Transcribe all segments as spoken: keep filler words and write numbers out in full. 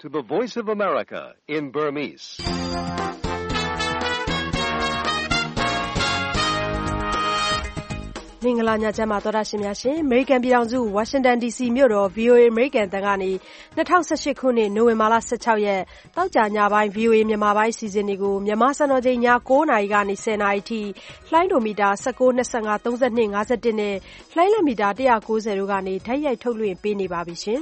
to the Voice of America in Burmese. မင်္ဂလာညချမ်းပါသောတာရှင်များရှင်အမေရိကန်ပြည်ထောင်စုဝါရှင်တန် ဒီ စီ မြို့တော် ဗီ အို အေ အမေရိကန်တန်ကနေ၂၀၁၈ခုနှစ်နိုဝင်ဘာလ၁၆ရက်တောက်ကြညပိုင်း ဗီ အို အေ မြန်မာပိုင်းအစီအစဉ်တွေကိုမြန်မာစံတော်ချိန်ည၉နာရီကနေ၁၀နာရီထိလှိုင်းဒိုမီတာ၁၉ ၂၅ ၃၂ ၅၁နဲ့လှိုင်းလက်မီတာ၁၉၀တို့ကနေဓာတ်ရိုက်ထုတ်လွှင့်ပေးနေပါပြီရှင်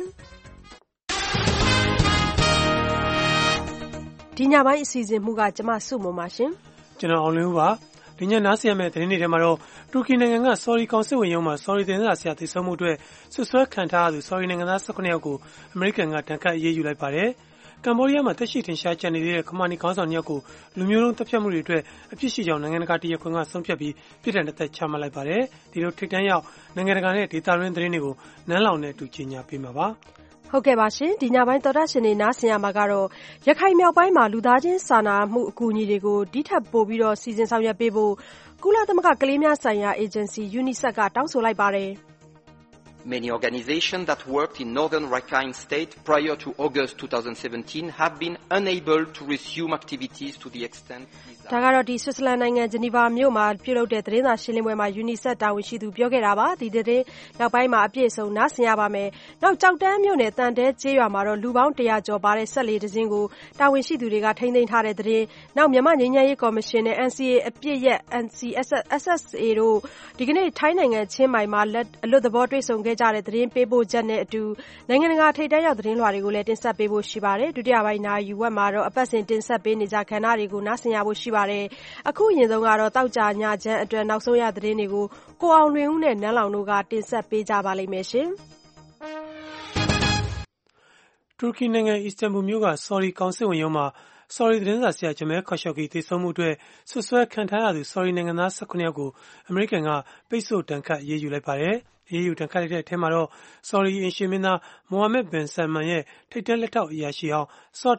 ဒီညပိုင်းအစီအစဉ်မှုကကျမစုမုံပါရှင်ကျွန်တော်အောင်လင်းဦးပါဒီညနားဆင်ရမယ့်သတင်းတွေထဲမှာတော့တူရကီနိုင်ငံက Sorry ကောင်စစ်ဝင်ရုံးမှာ Sorry သတင်းစာဆရာသေဆုံးမှုအတွက်ဆွဆွဲခံထားရသူ Sorry နိုင်ငံသား၁၉ယောက်ကိုအမေရိကန်ကတန်ခတ်အရေးယူလိုက်ပါတယ်။ကမ္ဘောဒီးယားမှာတက်ရှိထင်ရှားကျန်နေတဲ့ခမာနီခေါင်းဆောင်နှစ်ယောက်ကိုလူမျိုးတုံးတပ်ဖြတ်မှုတွေအတွက်အပြစ်ရှိကြောင်းနိုင်ငံတကာတရားခွင်ကဆုံးဖြတ်ပြီးပြည်ထောင်တစ်သက်ချမှတ်လိုက်ပါတယ်။ဒီလိုထိပ်တန်းရောက်နိုင်ငံတကာနဲ့ဒေသတွင်းသတင်းတွေကိုနန်းလောင်နဲ့အတူကြီးညာပေးမှာပါ။ဟုတ်ကဲ့ပါရှင်ဒီညပိုင်းတော်တာရှင်တွေနားဆင်ရမှာကတော့ရခိုင်မြောက်ပိုင်းမှာလူသားချင်းစာနာမှုအကူအညီတွေကိုဒီထက်ပိုပြီးတော့စီစဉ်ဆောင်ရွက်ပေးဖို့ကုလသမဂ္ဂကလေးများဆိုင်ရာအေဂျင်စီ UNICEF ကတောင်းဆိုလိုက်ပါတယ် Many organizations that worked in northern Rakhine State prior to August twenty seventeen have been unable to resume activities to the extent ဒါကတော့ဒီဆွစ်ဇာလန်နိုင်ငံဂျနီဗာမြို့မှာပြုလုပ်တဲ့သတင်းစာရှင်းလင်းပွဲမှာ UNICEF တာဝန်ရှိသူပြောခဲ့တာပါဒီသတင်းနောက်ပိုင်းမှာအပြည့်အစုံနားဆင်ရပါမယ်နောက်ကြောက်တန်းမြို့နယ်တန်တဲကျေးရွာမှာတော့လူပေါင်း၁၀၀ကျော်ပါတဲ့ဆက်လေတစင်းကိုတာဝန်ရှိသူတွေကထိန်းသိမ်းထားတဲ့သတင်းနောက်မြန်မာငြိမ်းချမ်းရေးကော်မရှင်နဲ့ N C A အပြည့်ရဲ့ N C S S A တို့ဒီကနေ့ထိုင်းနိုင်ငံချင်းမိုင်မှာအလွတ်သဘောတွေ့ဆုံခဲ့ကြတဲ့သတင်းပေးပို့ချက်နဲ့အတူနိုင်ငံတကာထိပ်တန်းရောက်သတင်းလွှာတွေကိုလည်းတင်ဆက်ပေးဖို့ရှိပါတယ်ဒုတိယပိုင်းနာယူဝက်မှာတော့အပတ်စဉ်တင်ဆက်ပေးနေကြခဏတွေကိုနားဆင်ရဖို့ရှိပါတယ်အခုအရင်ဆုံးကတော့တောက်ကြညချမ်းအတွက်နောက်ဆုံးရသတင်းတွေကိုကိုအောင်လွင်ဦးနဲ့နန်းလောင်တို့ကတင်ဆက်ပေးကြပါလိမ့်မယ်ရှင်တူရကီနိုင်ငံအီစတန်ဘူမြို့က Sorry ကောင်စစ်ဝင်ရုံးမှာ Sorry သတင်းစာဆရာ Jamal Khashoggi သေဆုံးမှုအတွက်ဆွဆွဲခံထားရသူ Sorry နိုင်ငံသား၁၉ယောက်ကိုအမေရိကန်ကပိတ်ဆို့တန်ခတ်အရေးယူလိုက်ပါတယ်အရေးယူတန်ခတ်လိုက်တဲ့အထဲမှာတော့ Sorry အင်ရှင်မင်းသား Mohammed bin Salman ရဲ့ထိပ်တန်းလက်ထောက်အရာရှိဟောင်း Saud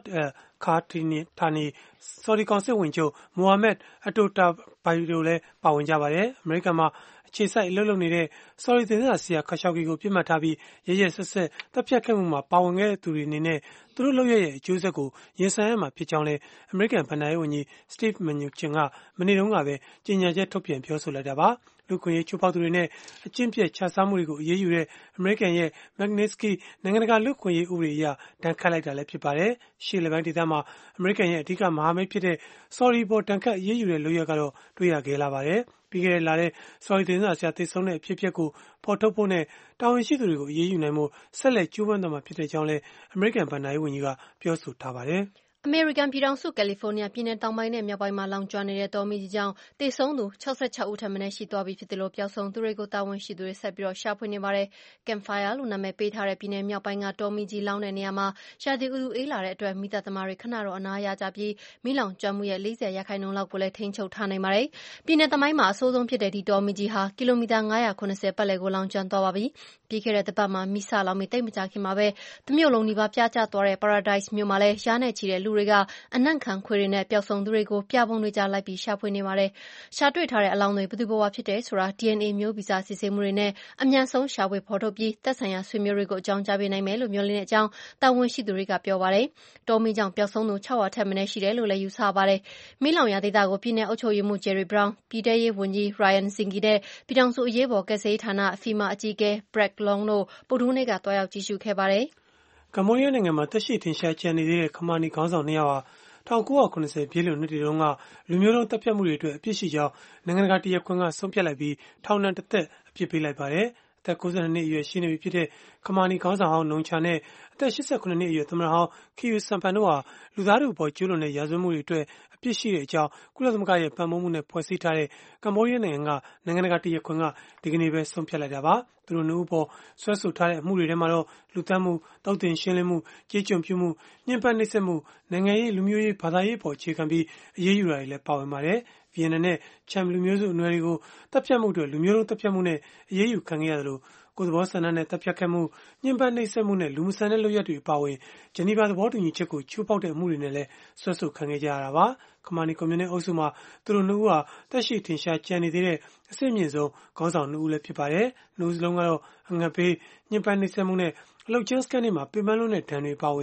al-Qahtani Sorry ကောင်စစ်ဝင်ချုပ် Mohammed Attotabay တို့လည်းပါဝင်ကြပါတယ်အမေရိကန်မှာအခြေစိုက်အလုပ်လုပ်နေတဲ့ Sorry သတင်းစာဆရာ Khashoggi ကိုပြစ်မှတ်ထားပြီးရရဆက်ဆက်တပ်ဖြတ်ခဲ့မှုမှာပါဝင်ခဲ့တဲ့သူတွေအနေနဲ့သူတို့လုပ်ရရဲ့အကျိုးဆက်ကိုရင်ဆိုင်ရမှာဖြစ်ကြောင်းလည်းအမေရိကန်ဗဏ္ဍာရေးဝန်ကြီး Steve Mnuchin ကမနေ့တုန်းကပဲကြေညာချက်ထုတ်ပြန်ပြောဆိုလိုက်တာပါလူခွင့်ရေးချိုးဖောက်သူတွေနဲ့အကျင့်ပြတ်ခြစားမှုတွေကိုအရေးယူတဲ့အမေရိကန်ရဲ့ Magnitsky နိုင်ငံတကာလူခွင့်ရေးဥပဒေအရဒဏ်ခတ်လိုက်တာလည်းဖြစ်ပါတယ်ရှေ့လပိုင်းဒေသမှာအမေရိကန်ရဲ့အဓိကမဟာမိတ်ဖြစ်တဲ့ Sorry ပေါ်ဒဏ်ခတ်အရေးယူတဲ့လုပ်ရကတော့တွေ့ရခဲ့လာပါတယ်ပြီးခဲ့တဲ့လထဲ Sorry သတင်းစာဆရာသေဆုံးတဲ့အဖြစ်အပျက်ကိုဖော်ထုတ်ဖို့နဲ့တာဝန်ရှိသူတွေကိုအရေးယူနိုင်ဖို့ဆက်လက်ကြိုးပမ်းသွားမှာဖြစ်တဲ့အကြောင်းလည်းအမေရိကန်ဗဏ္ဍာရေးဝန်ကြီးကပြောဆိုထားပါတယ်အမေရိကန်ပြည်ထောင်စုကယ်လီဖိုးနီးယားပြည်နယ်တောင်ပိုင်းနဲ့မြောက်ပိုင်းမှာလောင်ကျွမ်းနေတဲ့တောမီးကြီးကြောင့်သေဆုံးသူ၆၆ဦးထက်မနည်းရှိသွားပြီဖြစ်တယ်လို့ပျောက်ဆုံးသူတွေကိုတာဝန်ရှိသူတွေဆက်ပြီးရှာဖွေနေပါတယ်။ Campfire လို့နာမည်ပေးထားတဲ့ပြည်နယ်မြောက်ပိုင်းကတောမီးကြီးလောင်တဲ့နေရာမှာရာသီဥတုအေးလာတဲ့အတွက်မီးသတ်သမားတွေခဏတော့အနားရကြပြီးမီးလောင်ကျွမ်းမှုရဲ့၄၀ရာခိုင်နှုန်းလောက်ကိုလည်းထိန်းချုပ်ထားနိုင်ပါတယ်။ပြည်နယ်သမိုင်းမှာအဆိုးဆုံးဖြစ်တဲ့ဒီတောမီးကြီးဟာကီလိုမီတာ၅ရာ၇၀ပတ်လည်ကိုလောင်ကျွမ်းသွားပါပြီ။ပြီးခဲ့တဲ့တစ်ပတ်မှာမီးစလောင်ပြီးသိပ်မကြာခင်မှာပဲတစ်မြို့လုံးနီးပါးပြာကျသွားတဲ့ Paradise မြို့မှာလည်းရာနဲ့ချီတဲ့လူတွေကအနံ့ခံခွေတွေနဲ့ပျောက်ဆုံးသူတွေကိုပြပုံတွေကြားလိုက်ပြီးရှာဖွေနေပါတယ်။ရှာတွေ့ထားတဲ့အလောင်းတွေဘယ်သူဘဝဖြစ်တယ်ဆိုတာ D N A မျိုးဗီဇစစ်ဆေးမှုတွေနဲ့အမြန်ဆုံးရှာဖွေဖော်ထုတ်ပြီးသက်ဆိုင်ရာဆွေမျိုးတွေကိုအကြောင်းကြားပေးနိုင်မယ်လို့မျှော်လင့်တဲ့အကြောင်းတာဝန်ရှိသူတွေကပြောပါတယ်။တောမီးကြောင့်ပျောက်ဆုံးသူ၆ရာထက်မနည်းရှိတယ်လို့လည်းယူဆပါတယ်။မီးလောင်ရာဒေသကိုပြည်내အုပ်ချုပ်ရေးမှူး Jerry Brown ပြည်ထဲရေးဝန်ကြီး Ryan Zinke နဲ့ပြည်ထောင်စုအရေးပေါ်ကယ်ဆယ်ရေးဌာန FEMA အကြီးအကဲ Brett Long တို့ဗုဒ္ဓဟူးနေ့ကသွားရောက်ကြည့်ရှုခဲ့ပါတယ်။ကမ္ဘောဒီးယားနိုင်ငံမှာတက်ရှိထင်ရှားကျန်နေသေးတဲ့ခမာနီခေါင်းဆောင်နှစ်ယောက်ဟာ၁၉၇၀ပြည့်လွန်နှစ်တွေတုန်းကလူမျိုးတုံးတပ်ဖြတ်မှုတွေအတွက်အပြစ်ရှိကြောင်းနိုင်ငံတကာတရားခွင်ကဆုံးဖြတ်လိုက်ပြီးထောင်ဒဏ်တစ်သက်အပြစ်ပေးလိုက်ပါတယ်။အသက်၉၂နှစ်အရွယ်ရှိနေပြီဖြစ်တဲ့ခမာနီခေါင်းဆောင်ဟောင်းနုံချာနဲ့အသက်၈၇နှစ်အရွယ်သမ္မတဟောင်းခီယူဆမ်ဖန်တို့ဟာလူသားတို့အပေါ်ကျူးလွန်တဲ့ရာဇဝတ်မှုတွေအတွက်အပြစ်ရှိတဲ့အကြောင်းကုလသမဂ္ဂရဲ့ပံ့ပိုးမှုနဲ့ဖွဲ့စည်းထားတဲ့ကမ္ဘောဒီးယားနိုင်ငံကနိုင်ငံတကာတရားခွင်ကဒီကနေ့ပဲဆုံးဖြတ်လိုက်တာပါ။သူတို့နှစ်ဦးပေါ်ဆွဲဆိုထားတဲ့အမှုတွေထဲမှာတော့လူသတ်မှု၊တောက်တင်ရှင်းလင်းမှု၊ကြေးကျွန်ပြုမှု၊ညှဉ်းပန်းနှိပ်စက်မှု၊နိုင်ငံရေးလူမျိုးရေးဘာသာရေးပေါ်အခြေခံပြီးအရေးယူတာတွေလည်းပါဝင်ပါတယ်။ဗီယက်နမ်နဲ့ချမ်လူမျိုးစုအနွယ်တွေကိုတပ်ဖြတ်မှုအတွက်လူမျိုးတုံးတပ်ဖြတ်မှုနဲ့အရေးယူခံခဲ့ရတယ်လို့ကိုယ်သဘောဆန္ဒနဲ့တပ်ဖြတ်ခဲ့မှုညှဉ်းပန်းနှိပ်စက်မှုနဲ့လူမဆန်တဲ့လုပ်ရက်တွေအပါအဝင်ဂျနီဗာသဘောတူညီချက်ကိုချိုးဖောက်တဲ့အမှုတွေနဲ့လည်းဆွဲဆိုခံခဲ့ကြရတာပါခမာနီကွန်မြူနစ်အုပ်စုမှာသူတို့နှစ်ဦးဟာတက်ရှိထင်ရှားကျန်နေသေးတဲ့အဆင့်မြင့်ဆုံးခေါင်းဆောင်နှစ်ဦးလည်းဖြစ်ပါတယ်နှစ်ဦးစလုံးကတော့အငတ်ပေးညှဉ်းပန်းနှိပ်စက်မှုနဲ့အလုပ်ကျန်းစကန်တွေမှာပင်ပန်းလွန်းတဲ့ဒဏ်တွေပါဝင်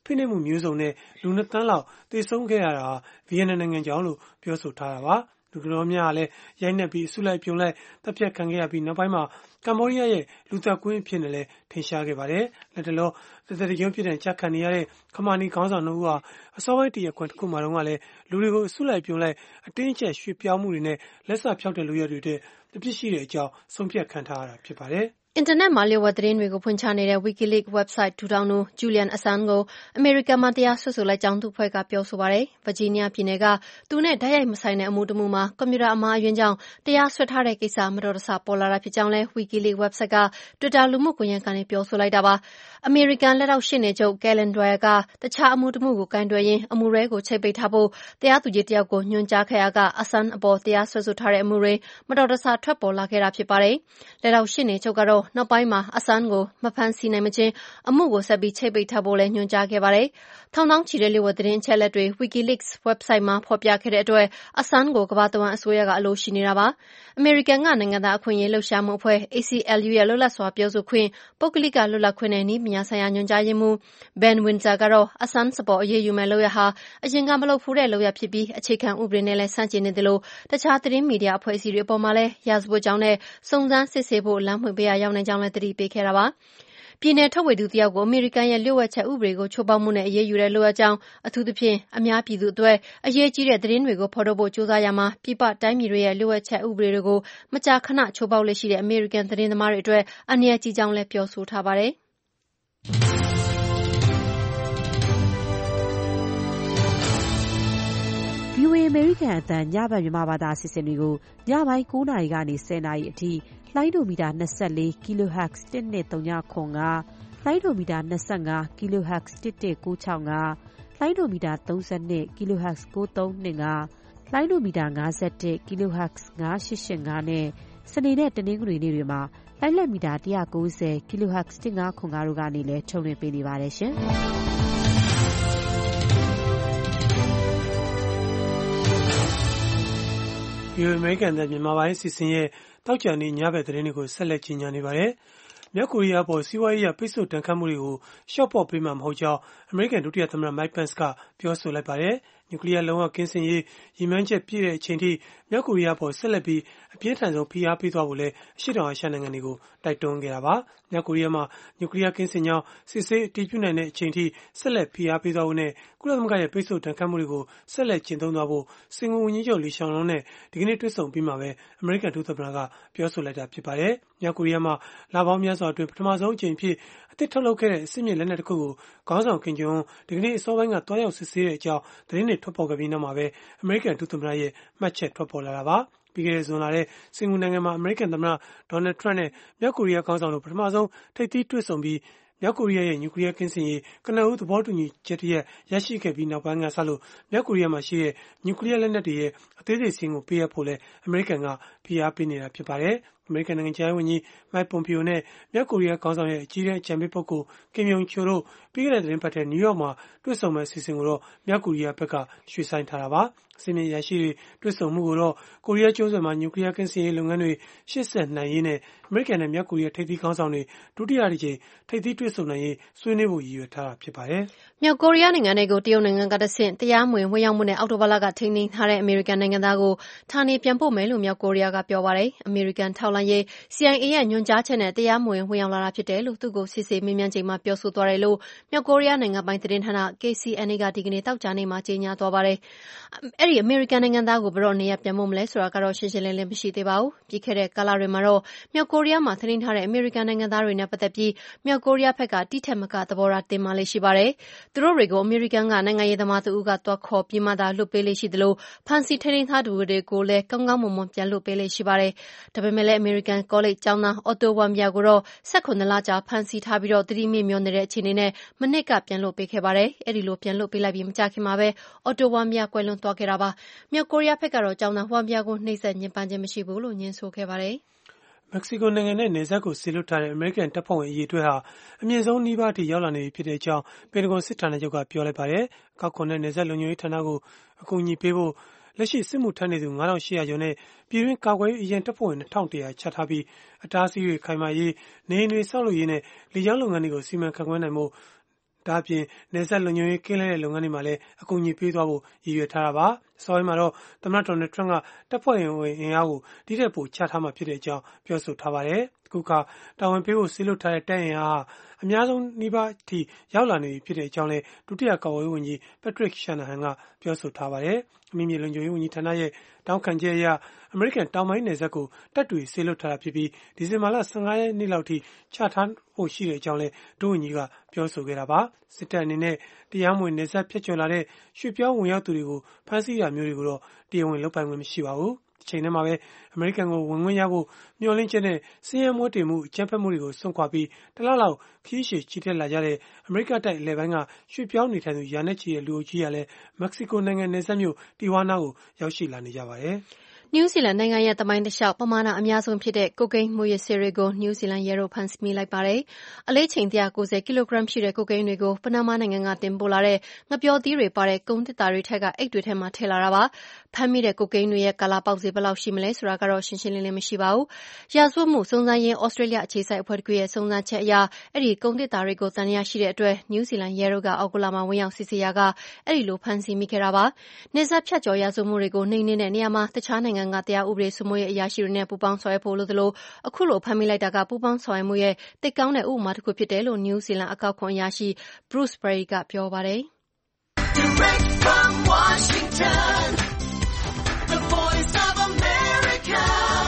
ဖိနှိပ်မှုမျိုးစုံနဲ့လူနှစ်သန်းလောက်သေဆုံးခဲ့ရတာဗီယက်နမ်နိုင်ငံကြောင့်လို့ပြောဆိုထားတာပါလူတော်များလည်းရိုက်နှက်ပြီးအစုလိုက်ပြုံလိုက်တပ်ဖြတ်ခံခဲ့ရပြီးနောက်ပိုင်းမှာကမ္ဘောဒီးယားရဲ့လူသက်ကွင်းအဖြစ်နဲ့လည်းထင်ရှားခဲ့ပါတယ်လက်တလောသက်သက်ရုံးဖြစ်တဲ့ကြက်ခံနေရတဲ့ခမာနီခေါင်းဆောင်တို့ဟာအစောပိုင်းတရက်ခွင်တစ်ခုမှတော့ကလည်းလူတွေကိုအစုလိုက်ပြုံလိုက်အတင်းအကျပ်ရွှေ့ပြောင်းမှုတွေနဲ့လက်စဖြောက်တဲ့လူရဲတွေတဲ့တပြစ်ရှိတဲ့အကြောင်းဆုံးဖြတ်ခံထားရတာဖြစ်ပါတယ်အင်တာနက်မှာလျှို့ဝှက်သတင်းတွေကိုဖွင့်ချနေတဲ့ WikiLeaks website ထူထောင်သူ Julian Assange ကိုအမေရိကန်မှာတရားစွဲဆိုလိုက်ကြောင်းသူ့အဖွဲ့ကပြောဆိုပါတယ်။ ဗာဂျီးနီးယားပြည်နယ်ကသူနဲ့တိုက်ရိုက်မဆိုင်တဲ့အမှုတမှုမှာကွန်ပျူတာအမှားအယွင်းကြောင့်တရားစွဲထားတဲ့ကိစ္စမတော်တဆပေါ်လာတာဖြစ်ကြောင်းလည်း WikiLeaks website က Twitter လူမှုကွန်ရက်ကနေပြောဆိုလိုက်တာပါ။အမေရိကန်လက်ထောက်ရှေ့နေချုပ် Kellen Dwyer ကတခြားအမှုတမှုကိုကိုင်တွယ်ရင်းအမှုတွဲကိုချိတ်ပိတ်ထားဖို့တရားသူကြီးတယောက်ကိုညွှန်ကြားခဲ့ရာက Assange အပေါ်တရားစွဲဆိုထားတဲ့အမှုတွေမတော်တဆထွက်ပေါ်လာခဲ့တာဖြစ်ပါတယ်။လက်ထောက်ရှေ့နေချုပ်ကတော့နောက်ပိုင်းမှာAssange ကိုမဖမ်းဆီးနိုင်မချင်းအမှုကိုဆက်ပြီးချိတ်ပိတ်ထားဖို့လည်းညွှန်ကြားခဲ့ပါတယ်။ထောင်သောင်းချီတဲ့လျှို့ဝှက်သတင်းအချက်အလက်တွေ WikiLeaks website မှာဖော်ပြခဲ့တဲ့အတွက် Assange ကိုကမ္ဘာတဝှမ်းအစိုးရကအလိုရှိနေတာပါ။အမေရိကန်ကနိုင်ငံသားအခွင့်အရေးလှုပ်ရှားမှုအဖွဲ့ A C L U ရဲ့လွတ်လပ်စွာပြောဆိုခွင့်၊ပုဂ္ဂလိကလွတ်လပ်ခွင့်နဲ့နည်းပညာဆိုင်ရာညွှန်ကြားရေးမှူး Ben Windsor ကတော့ Assange အပေါ်အရေးယူမယ့်လုပ်ရပ်ဟာအရင်ကမလုပ်ဖူးတဲ့လုပ်ရပ်ဖြစ်ပြီးအခြေခံဥပဒေနဲ့လည်းဆန့်ကျင်နေသလိုတခြားသတင်းမီဒီယာအဖွဲ့အစည်းတွေအပေါ်မှာလည်းရာဇဝတ်ကြောင်းနဲ့စုံစမ်းစစ်ဆေးဖို့လမ်းဖွင့်ပေးရာရောက်နိုင်ကြောင်းလည်းသတိပေးခဲ့တာပါ။ပြည်နယ်ထုတ်ဝေသူတယောက်ကိုအမေရိကန်ရဲ့လျှို့ဝှက်ချက်ဥပဒေကိုချိုးဖောက်မှုနဲ့အရေးယူတဲ့လုပ်ရပ်ကြောင့်အထူးသဖြင့်အများပြည်သူအတွက်အရေးကြီးတဲ့သတင်းတွေကိုဖော်ထုတ်ဖို့ကြိုးစားရာမှာပြည်ပတိုင်းပြည်တွေရဲ့လျှို့ဝှက်ချက်ဥပဒေတွေကိုမကြာခဏချိုးဖောက်လေ့ရှိတဲ့အမေရိကန်သတင်းသမားတွေအတွက်အန္တရာယ်ကြီးကြောင်းလည်းပြောဆိုထားပါတယ်။ဗွီအိုအေ အမေရိကန်အသံညဘက်မြန်မာဘာသာအစီအစဉ်တွေကိုညပိုင်းကိုးနာရီကနေဆယ်နာရီအထိလိုင်းဒိုမီတာ၂၄ kilohertz တစ်နှစ်သုံးခု၅လိုင်းဒိုမီတာ၂၅ kilohertz တစ်တစ်ကိုး၆၅လိုင်းဒိုမီတာ၃၂ kilohertz ကိုးသုံး၂၅လိုင်းဒိုမီတာ၅၁ kilohertz ၅၈၈၅နဲ့စနေနဲ့တနင်္ဂနွေနေ့တွေမှာလိုင်းလက်မီတာ၁၉၀ kilohertz တစ်၅ခု၅တို့ကနေလည်းထုတ်လွှင့်ပေးနေပါတယ်ရှင်။ဒီအမေရိကန်တဲ့မြန်မာပိုင်းစီစဉ်ရဲ့တောက်ကြံနေညဘက်သတင်းတွေကိုဆက်လက်ကြီးညာနေပါတယ်။မြောက်ကိုရီးယားပေါ်စီးပွားရေးရပိတ်ဆို့တန်ခတ်မှုတွေကိုရှော့ပေါ့ပေးမှာမဟုတ်ကြောင်းအမေရိကန်ဒုတိယသမ္မတ Mike Pence ကပြောဆိုလိုက်ပါတယ်။နျူကလ িয়ার လုံးဝကင်းစင်ရေးရည်မှန်းချက်ပြည့်တဲ့အချိန်ထိမြောက်ကိုရီးယားပေါ်ဆက်လက်ပြီးအပြင်းထန်ဆုံးဖိအားပေးသွားဖို့လည်းအရှေ့တောင်အာရှနိုင်ငံတွေကိုတိုက်တွန်းခဲ့တာပါ။မြောက်ကိုရီးယားမှာနျူကလ িয়ার ကင်းစင်ကြောင်းစစ်ဆေးအတည်ပြုနိုင်တဲ့အချိန်ထိဆက်လက်ဖိအားပေးသွားဖို့နဲ့ကုလသမဂ္ဂရဲ့ပိတ်ဆို့တန်ခတ်မှုတွေကိုဆက်လက်ကျင့်သုံးသွားဖို့စင်ကာပူဝန်ကြီးချုပ်လီရှောင်လွန်းနဲ့ဒီကနေ့တွေ့ဆုံပြီးမှပဲအမေရိကန်ဒုသမ္မတကပြောဆိုလိုက်တာဖြစ်ပါတယ်။မြောက်ကိုရီးယားမှာလပေါင်းများစွာအတွင်းပထမဆုံးအကြိမ်ဖြစ်အသစ်ထုတ်လုပ်ခဲ့တဲ့အစစ်မြစ်လက်နက်တစ်ခုကိုခေါင်းဆောင်ကင်ဂျုံဒီကနေ့အစောပိုင်းကတွားရောက်စစ်ဆေးတဲ့အကြောင်းသတင်းတွေထွက်ပေါ်ခဲ့ပြီးနောက်မှာပဲအမေရိကန်ဒုသမ္မတရဲ့မှတ်ချက်ထွက်ပေါ်လာတာပါ။ပြီးခဲ့တဲ့ဇွန်လထဲစင်ကာပူနိုင်ငံမှာအမေရိကန်သမ္မတဒေါ်နယ်ထရန့်နဲ့မြောက်ကိုရီးယားခေါင်းဆောင်တို့ပထမဆုံးထိပ်သီးတွေ့ဆုံပြီးမြောက်ကိုရီးယားရဲ့နျူကလ িয়ার ကင်းစင်ရေးကနဦးသဘောတူညီချက်တရက်ရရှိခဲ့ပြီးနောက်ပိုင်းကစလို့မြောက်ကိုရီးယားမှာရှိတဲ့နျူကလ িয়ার လက်နက်တွေရဲ့အသေးစိတ်စာရင်းကိုပေးအပ်ဖို့လဲအမေရိကန်ကဖိအားပေးနေတာဖြစ်ပါတယ်။အမေရိကန်နိုင်ငံခြားရေးဝန်ကြီး Mike Pompeo နဲ့မြောက်ကိုရီးယားခေါင်းဆောင်ရဲ့အကြီးအကဲအကြံပေးပုဂ္ဂိုလ် Kim Yong Chol တို့ပြီးခဲ့တဲ့သတင်းပတ်ထဲနယူးယောက်မှာတွေ့ဆုံမဲ့အစီအစဉ်ကိုတော့မြောက်ကိုရီးယားဘက်ကရွှေ့ဆိုင်းထားတာပါ။အစင်းမြင့်ရရှိတွေတွေ့ဆုံမှုကိုတော့ကိုရီးယားကျွန်းဆွယ်မှာနျူကလ িয়ার ကင်းစင်ရေးလုပ်ငန်းတွေရှေ့ဆက်နိုင်ရေးနဲ့အမေရိကန်နဲ့မြောက်ကိုရီးယားထိပ်သီးခေါင်းဆောင်တွေဒုတိယတစ်ကြိမ်ထိပ်သီးတွေ့ဆုံနိုင်ရေးဆွေးနွေးဖို့ရည်ရွယ်ထားတာဖြစ်ပါတယ်။မြောက်ကိုရီးယားနိုင်ငံတွေကိုတရုတ်နိုင်ငံကတဆင့်တရားမဝင်ဝင်ရောက်မှုနဲ့အောက်တိုဘာလကထိန်းသိမ်းထားတဲ့အမေရိကန်နိုင်ငံသားကိုဌာနေပြန်ပို့မယ်လို့မြောက်ကိုရီးယားကပြောပါတယ်။အမေရိကန်ထောက်လှမ်းရေး C I A ရဲ့ညွှန်ကြားချက်နဲ့တရားမဝင်ဝင်ရောက်လာတာဖြစ်တယ်လို့သူ့ကိုစစ်ဆေးမေးမြန်းချိန်မှာပြောဆိုသွားတယ်လို့မြောက်ကိုရီးယားနိုင်ငံပိုင်သတင်းဌာန K C N A ကဒီကနေ့သောကြာနေ့မှာကြေညာသွားပါတယ်။အဲ့ဒီအမေရိကန်နိုင်ငံသားကိုဘယ်တော့နေရပြန်ဖို့မလဲဆိုတာကတော့ရှင်းရှင်းလင်းလင်းမရှိသေးပါဘူး။ပြီးခဲ့တဲ့ကာလတွေမှာတော့မြောက်ကိုရီးယားမှာထိန်းထားတဲ့အမေရိကန်နိုင်ငံသားတွေနဲ့ပတ်သက်ပြီးမြောက်ကိုရီးယားဘက်ကတိထက်မကသဘောထားတင်မာလေးရှိပါတယ်။သူတို့တွေကိုအမေရိကန်ကနိုင်ငံရေးသမားသူဦးကတွားခေါ်ပြီးမှသာလွတ်ပေးလေးရှိသလိုဖန်စီထိန်းထားသူတွေကိုလည်းကောင်းကောင်းမွန်မွန်ပြန်လွတ်ပေးလေးရှိပါတယ်။ဒါပေမဲ့လည်းအမေရိကန်ကောလိပ်ကျောင်းသား Otto Warmbier ကိုတော့၁၈လကြာဖမ်းဆီးထားပြီးတော့သတိမေ့မျောနေတဲ့အခြေအနေနဲ့မနှစ်ကပြန်လွတ်ပေးခဲ့ပါတယ်။အဲ့ဒီလိုပြန်လွတ်ပေးလိုက်ပြီးမကြာခင်မှာပဲ Otto Warmbier ကွယ်လွန်သွားခဲ့တာပါ။မြောက်ကိုရီးယားဘက်ကတော့ကျောင်းသား Warmbier ကိုနှိပ်စက်ညှဉ်းပန်းခြင်းမရှိဘူးလို့ညင်းဆိုခဲ့ပါတယ်။မက္ကဆီကိုနိုင်ငံနဲ့နယ်စပ်ကိုဆေလွတ်ထားတဲ့အမေရိကန်တပ်ဖွဲ့ဝင်အရေးအတွက်ဟာအမြင့်ဆုံးနှီးပါးထိရောက်လာနေပြီဖြစ်တဲ့အကြောင်းပင်တဂွန်စစ်ဌာနချုပ်ကပြောလိုက်ပါတယ်။ကောက်ခွန်တဲ့နယ်စပ်လုံခြုံရေးဌာနကိုအကူအညီပေးဖို့လက်ရှိစစ်မှုထမ်းနေသူငါးထောင်ရှစ်ရာကျော်နဲ့ပြည်တွင်းကာကွယ်ရေးအရန်တပ်ဖွဲ့ဝင်နှစ်ထောင်တစ်ရာချထားပြီးအတားအဆီးတွေခိုင်မာရေးနေအိမ်တွေဆောက်လုပ်ရေးနဲ့လေကြောင်းလုပ်ငန်းတွေကိုစီမံခန့်ခွဲနိုင်မှုဒါအပြင်နယ်စပ်လုံခြုံရေးကင်းလဲတဲ့လုပ်ငန်းတွေမှာလည်းအကူအညီပေးသွားဖို့ရည်ရွယ်ထားတာပါ။ဆောင်းပိုင်းမှာတော့သမ္မတဒေါ်နယ်ထရန့်ကတပ်ဖွဲ့ဝင်အင်အားကိုဒီထက်ပိုချထားမှာဖြစ်တဲ့အကြောင်းပြောဆိုထားပါတယ်။အခုခါတာဝန်ပေးဖို့စီလွတ်ထားတဲ့တပ်အင်အားအများဆုံးနှိပါထိရောက်လာနေပြီဖြစ်တဲ့အကြောင်းလည်းဒုတိယကာကွယ်ရေးဝန်ကြီး Patrick Shanahan ကပြောဆိုထားပါတယ်။အမိမြေလုံခြုံရေးဝန်ကြီးဌာနရဲ့တောင်းခံချက်အရအမေရိကန်တောင်ပိုင်းနယ်စပ်ကိုတပ်တွေဆေးလွတ်ထားတာဖြစ်ပြီးဒီဇင်ဘာလဆယ့်ငါးရက်နေ့လောက်ထိချထားဖို့ရှိတဲ့အကြောင်းလည်းဒုဝန်ကြီးကပြောဆိုခဲ့တာပါ။စစ်တပ်အနေနဲ့တရားမဝင်နယ်စပ်ဖြတ်ကျော်လာတဲ့ရွှေ့ပြောင်းဝင်ရောက်သူတွေကိုဖမ်းဆီးတာမျိုးတွေကိုတော့တရားဝင်လုပ်ပိုင်ခွင့်မရှိပါဘူး။ဒီချိန်ထဲမှာပဲအမေရိကန်ကိုဝင်ခွင့်ရဖို့မျှော်လင့်ချက်နဲ့စီးရဲမွေးတင်မှုအကြမ်းဖက်မှုတွေကိုစွန့်ခွာပြီးတလလောက်ခီးရှည်ချီတက်လာကြတဲ့အမေရိကတိုက်အလယ်ပိုင်းကရွှေ့ပြောင်းနေထိုင်သူရာနဲ့ချီတဲ့လူအုပ်ကြီးကလည်းမက္ကဆီကိုနိုင်ငံနယ်စပ်မြို့တီဝါနာကိုရောက်ရှိလာနေကြပါတယ်။နယူးဇီလန်နိုင်ငံရဲ့သမိုင်းတလျှောက်ပမာဏအများဆုံးဖြစ်တဲ့ကိုကိန်းမူးယစ်ဆေးတွေကိုနယူးဇီလန်ရဲတို့ဖမ်းဆီးလိုက်ပါတယ်။အလေးချိန်တစ်ရာကိုဆယ်ကီလိုဂရမ်ရှိတဲ့ကိုကိန်းတွေကိုပနားမားနိုင်ငံကတင်ပို့လာတဲ့ငှက်ပျောသီးတွေပါတဲ့ကုန်သေတ္တာတွေထက်ကအိတ်တွေထဲမှာထည့်လာတာပါ။ဖမ်းမိတဲ့ကိုကိန်းတွေရဲ့ကာလပေါက်ဈေးဘယ်လောက်ရှိမလဲဆိုတာကတော့ရှင်းရှင်းလင်းလင်းမရှိပါဘူး။ရာဇဝတ်မှုစုံစမ်းရေးဩစတြေးလျအခြေစိုက်အဖွဲ့တစ်ခုရဲ့စုံစမ်းချက်အရအဲ့ဒီကုန်သေတ္တာတွေကိုသံသယရှိတဲ့အတွက်နယူးဇီလန်ရဲတို့ကအောက်တိုဘာလမှာဝင်ရောက်စစ်ဆေးရာကအဲ့ဒီလိုဖမ်းဆီးမိခဲ့တာပါ။နယ်စပ်ဖြတ်ကျော်ရာဇဝတ်မှုတွေကိုနှိမ်နင်းတဲ့နေရာမှာတခြားနိုင်ငံကတရားဥပဒေစိုးမိုးရေးအရာရှိတွေနဲ့ပူးပေါင်းဆောင်ရွက်ဖို့လိုသလိုအခုလိုဖမ်းမိလိုက်တာကပူးပေါင်းဆောင်ရွက်မှုရဲ့သိပ်ကောင်းတဲ့ဥပမာတစ်ခုဖြစ်တယ်လို့နယူးဇီလန်အကောက်ခွန်အရာရှိ Bruce Berry ကပြောပါတယ်။ Direct from Washington, the voice of America,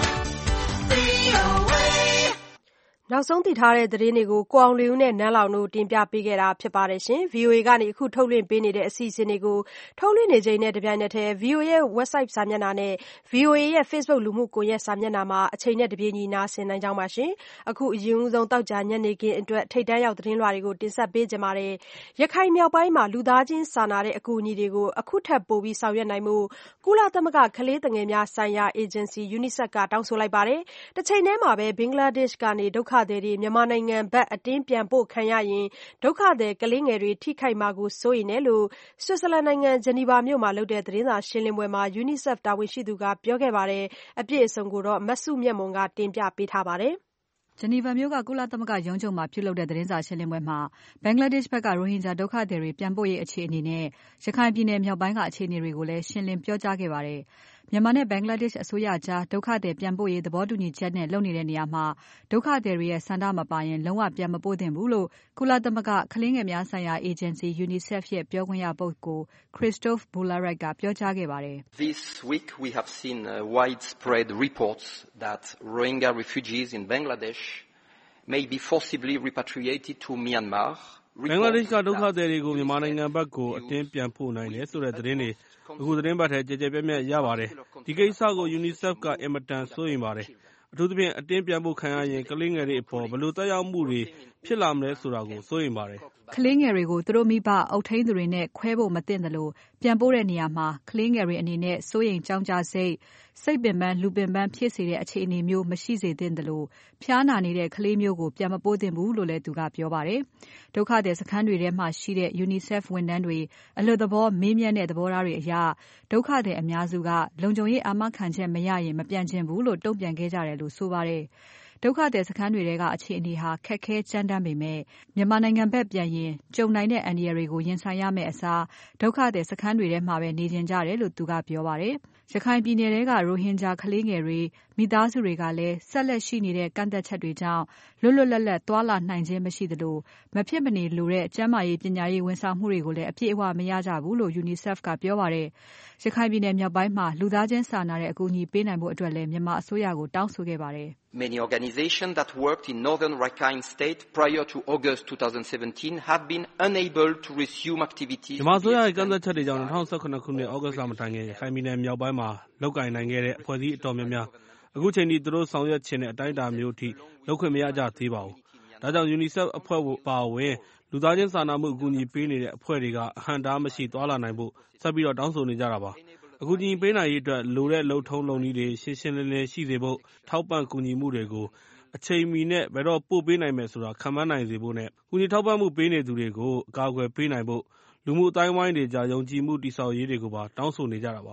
နောက်ဆုံးသိထားတဲ့သတင်းတွေကိုကိုအောင်လီဦးနဲ့နန်းလောင်တို့တင်ပြပေးခဲ့တာဖြစ်ပါတယ်ရှင်။ ဗွီအိုအေကနေအခုထုတ်လွှင့်ပေးနေတဲ့အစီအစဉ်တွေကိုထုတ်လွှင့်နေချိန်နဲ့တပြိုင်နက်တည်း ဗွီအိုအေရဲ့ website စာမျက်နှာနဲ့ ဗွီအိုအေရဲ့ Facebook လူမှုကွန်ရက်စာမျက်နှာမှာအချိန်နဲ့တပြေးညီနားဆင်နိုင်ကြပါရှင်။အခုအရင်ဦးဆုံးတောက်ကြညနေခင်းအတွက်ထိတ်တန်းရောက်သတင်းလွှာတွေကိုတင်ဆက်ပေးကြပါမယ်။ရခိုင်မြောက်ပိုင်းမှာလူသားချင်းစာနာတဲ့အကူအညီတွေကိုအခုထပ်ပိုပြီးဆောင်ရွက်နိုင်မှုကုလသမဂ္ဂကလေးငယ်များဆိုင်ရာအေဂျင်စီ UNICEF ကတောင်းဆိုလိုက်ပါတယ်။တစ်ချိန်တည်းမှာပဲဘင်္ဂလားဒေ့ရှ်ကနေဒုက္ခသည်တွေမြန်မာနိုင်ငံဘက်အတင်းပြန်ပို့ခံရရင်ဒုက္ခသည်ကလေးငယ်တွေထိခိုက်မှာကိုစိုးရိမ်တယ်လို့ဆွစ်ဇာလန်နိုင်ငံဂျနီဗာမြို့မှာလုပ်တဲ့သတင်းစာရှင်းလင်းပွဲမှာ UNICEF တာဝန်ရှိသူကပြောခဲ့ပါတယ်။အပြည့်အစုံကိုတော့မစုမြတ်မွန်ကတင်ပြပေးထားပါတယ်။ဂျနီဗာမြို့ကကုလသမဂ္ဂရုံးချုပ်မှာပြုလုပ်တဲ့သတင်းစာရှင်းလင်းပွဲမှာဘင်္ဂလားဒေ့ရှ်ဘက်ကရိုဟင်ဂျာဒုက္ခသည်တွေပြန်ပို့ရေးအခြေအနေနဲ့ရခိုင်ပြည်နယ်မြောက်ပိုင်းကအခြေအနေတွေကိုလည်းရှင်းလင်းပြောကြားခဲ့ပါတယ်။မြန်မာနဲ့ဘင်္ဂလားဒေ့ရှ်အစိုးရကြားဒုက္ခသည်ပြန်ပို့ရေးသဘောတူညီချက်နဲ့လုပ်နေတဲ့နေရာမှာဒုက္ခသည်တွေရဲ့ဆန္ဒမပါရင်လုံးဝပြန်မပို့သင့်ဘူးလို့ကုလသမဂ္ဂကလေးငယ်များဆိုင်ရာအေဂျင်စီ UNICEF ရဲ့ပြောခွင့်ရပုဂ္ဂိုလ် Christophe Boulierac ကပြောကြားခဲ့ပါတယ်။ This week we have seen uh, widespread reports that Rohingya refugees in Bangladesh may be forcibly repatriated to Myanmar. ဘင်္ဂလားဒေ့ရှ်ကဒုက္ခသည်တွေကိုမြန်မာနိုင်ငံဘက်ကိုအတင်းပြန်ပို့နိုင်တယ်ဆိုတဲ့သတင်းတွေအခုသတင်းပတ်ထဲကြဲကြဲပြန့်ပြန့်ရပါတယ်။ဒီကိစ္စကို UNICEF ကအင်မတန်စိုးရိမ်ပါတယ်။အထူးသဖြင့်အတင်းပြန်ပို့ခံရရင်ကလေးငယ်တွေအပေါ်ဘယ်လိုသက်ရောက်မှုတွေဖြစ်လာမလဲဆိုတာကိုစိုးရိမ်ပါတယ်။ကလေးငယ်တွေကိုသူတို့မိဘအုပ်ထိန်းသူတွေနဲ့ခွဲဖို့မသင့်တယ်လို့ပြန်ပို့တဲ့နေရာမှာကလေးငယ်တွေအနေနဲ့စိုးရိမ်ကြောင်းကြစိတ်စိတ်ပင်ပန်းလူပင်ပန်းဖြစ်စေတဲ့အခြေအနေမျိုးမရှိစေသင့်တယ်လို့ဖျားနာနေတဲ့ကလေးမျိုးကိုပြန်မပို့သင့်ဘူးလို့လည်းသူကပြောပါတယ်။ဒုက္ခသည်စခန်းတွေထဲမှာရှိတဲ့ UNICEF ဝန်ထမ်းတွေအလွတ်သဘောမေးမြန်းတဲ့သဘောထားတွေအရဒုက္ခသည်အများစုကလုံခြုံရေးအာမခံချက်မရရင်မပြန်ချင်ဘူးလို့တုံ့ပြန်ခဲ့ကြတယ်လို့ဆိုပါတယ်။ဒုက္ခသည်စခန်းတွေကအခြေအနေဟာခက်ခဲကြမ်းတမ်းပေမဲ့မြန်မာနိုင်ငံဘက်ပြန်ရင်ကြုံနိုင်တဲ့အန္တရာယ်တွေကိုရင်ဆိုင်ရမယ့်အစားဒုက္ခသည်စခန်းတွေထဲမှာပဲနေကြကြတယ်လို့သူကပြောပါတယ်။ရခိုင်ပြည်နယ်ထဲကရိုဟင်ဂျာကလေးငယ်တွေမိသားစုတွေကလည်းဆက်လက်ရှိနေတဲ့ကန့်သက်ချက်တွေကြောင့်လွတ်လွတ်လပ်လပ်သွားလာနိုင်ခြင်းမရှိသလိုမဖြစ်မနေလိုတဲ့ကျန်းမာရေးပညာရေးဝန်ဆောင်မှုတွေကိုလည်းအပြည့်အဝမရကြဘူးလို့ UNICEF ကပြောပါတယ်။ရခိုင်ပြည်နယ်မြောက်ပိုင်းမှာလူသားချင်းစာနာတဲ့အကူအညီပေးနိုင်ဖို့အတွက်လည်းမြန်မာအစိုးရကိုတောင်းဆိုခဲ့ပါတယ်။ Many organizations that worked in northern Rakhine State prior to August twenty seventeen have been unable to resume activities. မြန်မာအစိုးရရဲ့ကန့်သက်ချက်တွေကြောင့်၂၀၁၇ခုနှစ်သြဂုတ်လမတိုင်ခင်ရခိုင်ပြည်နယ်မြောက်ပိုင်းမှာလုပ်ကိုင်နိုင်ခဲ့တဲ့အဖွဲ့အစည်းအတော်များများအခုချိန်ထိသူတို့ဆောင်ရွက်ခြင်းတဲ့အတိုင်းအတာမျိုးအထိလုပ်ခွင့်မရကြသေးပါဘူး။ဒါကြောင့် UNICEF အဖွဲ့ပါဝင်လူသားချင်းစာနာမှုအကူအညီပေးနေတဲ့အဖွဲ့တွေကအဟန့်အတားမရှိသွားလာနိုင်ဖို့ဆက်ပြီးတော့တောင်းဆိုနေကြတာပါ။အကူအညီပေးနိုင်ရေးအတွက်လိုတဲ့လုံထုံးလုံနည်းတွေရှင်းရှင်းလင်းလင်းရှိစေဖို့ထောက်ပံ့ကူညီမှုတွေကိုအချိန်မီနဲ့ဘယ်တော့ပို့ပေးနိုင်မယ်ဆိုတာခံမှန်းနိုင်စေဖို့နဲ့ကူညီထောက်ပံ့မှုပေးနေသူတွေကိုအကာအကွယ်ပေးနိုင်ဖို့လူမှုအတိုင်းဝိုင်းတွေကြားယုံကြည်မှုတည်ဆောက်ရေးတွေကိုပါတောင်းဆိုနေကြတာပါ။